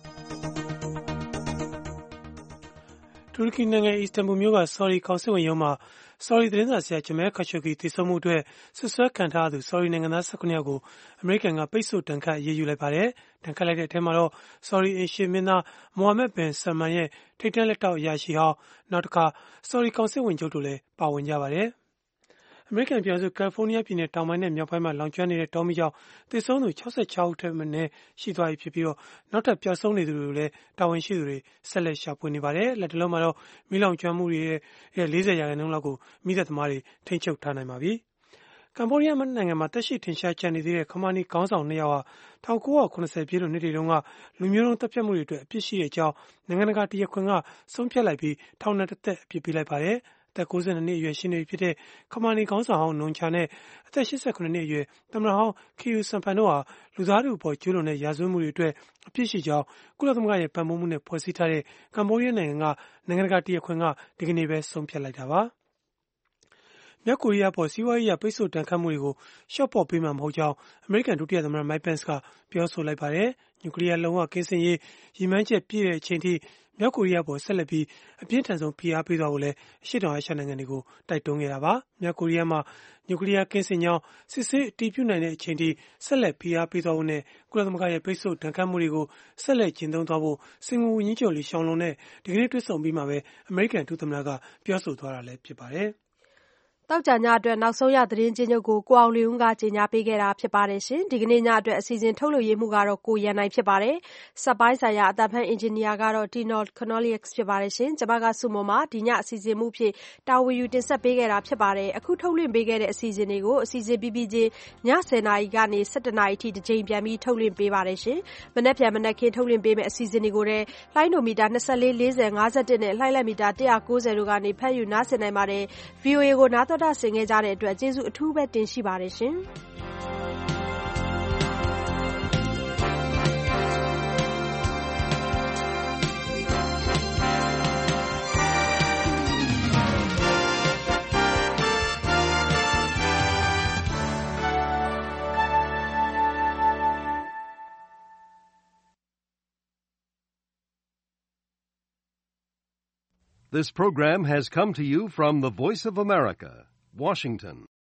တူရကီနိုင်ငံအီစတန်ဘူမြို့ကဆော်ရီကောင်စစ်ဝင်ရုံးမှာဆော်ရီသတင်းစာဆရာဂျမဲခါရှိုဂီတည်ဆုံမှုအတွက်ဆွဆွဲခံထားသူဆော်ရီနိုင်ငံသားone nineယောက်ကိုအမေရိကန်ကပိတ်ဆို့တန်ခတ်အရေးယူလိုက်ပါတယ်။တန်ခတ်လိုက်တဲ့အထက်မှာတော့ဆော်ရီအင်ရှင်မင်းသားမိုဟာမက်ဘင်ဆလမန်ရဲ့ထိပ်တန်းလက်ထောက်အရာရှိဟောင်းနောက်တစ်ခါဆော်ရီကောင်စစ်ဝင်ချုပ်တို့လည်းပါဝင်ကြပါတယ်။အမေရိကန်ပြည်ထောင်စုကယ်လီဖိုးနီးယားပြည်နယ်တောင်ပိုင်းနဲ့မြောက်ပိုင်းမှာလောင်ကျွမ်းနေတဲ့တောမီးကြောင့်သေဆုံးသူsixty-sixဦးထက်မနည်းရှိသွားပြီဖြစ်ပြီးတော့နောက်ထပ်ပျောက်ဆုံးနေသူတွေကိုလည်းတာဝန်ရှိသူတွေဆက်လက်ရှာဖွေနေပါတယ်။လက်တလုံးမှာတော့မီးလောင်ကျွမ်းမှုတွေရဲ့fortyရာခိုင်နှုန်းလောက်ကိုမိသက်သမားတွေထိန်းချုပ်ထားနိုင်ပါပြီ။ကမ္ဘောဒီးယားနိုင်ငံမှာတက်ရှိထင်ရှားကျန်နေသေးတဲ့ခမာနီခေါင်းဆောင်နှစ်ယောက်ဟာnineteen seventyပြည့်လို့နှစ်တွေတုန်းကလူမျိုးတုံးတပ်ဖြတ်မှုတွေအတွက်အပြစ်ရှိတဲ့အကြောင်းနိုင်ငံတကာတရားခွင်ကဆုံးဖြတ်လိုက်ပြီးထောင်နဲ့တစ်သက်အပြစ်ပေးလိုက်ပါတယ်။အသက်ninetyနှစ်အရွယ်ရှိနေပြီဖြစ်တဲ့ခမာနီခေါင်းဆောင်ဟောင်းနွန်ချာနဲ့အသက်eighty-nineနှစ်အရွယ်သမ္မတဟောင်းခီယူဆန်ဖန်တို့ဟာလူသားထုအပေါ်ကျူးလွန်တဲ့ရာဇဝတ်မှုတွေအတွက်အပြစ်ရှိကြောင်းကုလသမဂ္ဂရဲ့ပံ့ပိုးမှုနဲ့ဖွဲ့စည်းထားတဲ့ကမ္ဘောဒီးယားနိုင်ငံကနိုင်ငံတကာတရားခွင်ကဒီကနေ့ပဲဆုံးဖြတ်လိုက်တာပါ။မြောက်ကိုရီးယားပေါ်စီးပွားရေးအရပိတ်ဆို့တန်ခတ်မှုတွေကိုရှော့ပေါ့ပေးမှာမဟုတ်ကြောင်းအမေရိကန်ဒုတိယသမ္မတမိုက်ပန့်စ်ကပြောဆိုလိုက်ပါတယ်။နျူကလ িয়ার လုံးဝကင်းစင်ရေးရည်မှန်းချက်ပြည့်တဲ့အချိန်ထိမြောက်ကိုရီးယားပေါ်ဆက်လက်ပြီးအပြင်းထန်ဆုံးဖိအားပေးသွားဖို့လည်းအရှေ့တောင်အာရှနိုင်ငံတွေကိုတိုက်တွန်းခဲ့တာပါ။မြောက်ကိုရီးယားမှာနျူကလ িয়ার ကင်းစင်ကြောင်းစစ်ဆေးအတည်ပြုနိုင်တဲ့အချိန်ထိဆက်လက်ဖိအားပေးသွားဖို့နဲ့ကုလသမဂ္ဂရဲ့ပိတ်ဆို့တန်ခတ်မှုတွေကိုဆက်လက်ကျင့်သုံးသွားဖို့စင်ကာပူဝန်ကြီးချုပ်လီရှောင်းလုံနဲ့ဒီကနေ့တွေ့ဆုံပြီးမှပဲအမေရိကန်ဒုသမ္မတကပြောဆိုသွားတာလည်းဖြစ်ပါတယ်။တောက်ကြညအတွက်နောက်ဆုံးရသတင်းချင်းချုပ်ကိုကိုအောင်လီဦးကကြေညာပေးခဲ့တာဖြစ်ပါတယ်ရှင်ဒီကနေ့ညအတွက်အစီအစဉ်ထုတ်လွှင့်ရေးမှုကတော့ကိုရန်နိုင်ဖြစ်ပါတယ်စက်ပိုင်းဆိုင်ရာအတဖန်အင်ဂျင်နီယာကတော့တီနော်ခနော်လီယက်ဖြစ်ပါတယ်ရှင်ကျွန်မကစုမုံမှာဒီညအစီအစဉ်မှုဖြစ်တာဝန်ယူတင်ဆက်ပေးခဲ့တာဖြစ်ပါတယ်အခုထုတ်လွှင့်ပေးခဲ့တဲ့အစီအစဉ်တွေကိုအစီအစဉ်ပြီးပြီးချင်းညtenနာရီကနေsevenနာရီအထိတစ်ချိန်ပြန်ပြီးထုတ်လွှင့်ပေးပါတယ်ရှင်မနေ့ပြန်မနေ့ခင်းထုတ်လွှင့်ပေးမယ့်အစီအစဉ်တွေကိုလည်းလိုင်းနိုမီတာtwenty-four forty fifty-oneနဲ့လှိုင်းလက်မီတာone ninetyတို့ကနေဖတ်ယူနားဆင်နိုင်ပါတယ် ဗီအိုအေ ကိုနားတော်တာဆင်ခဲ့ကြတဲ့အတွက်ကျေးဇူးအထူးပဲတင်ရှိပါတယ်ရှင် This program has come to you from the Voice of America, Washington.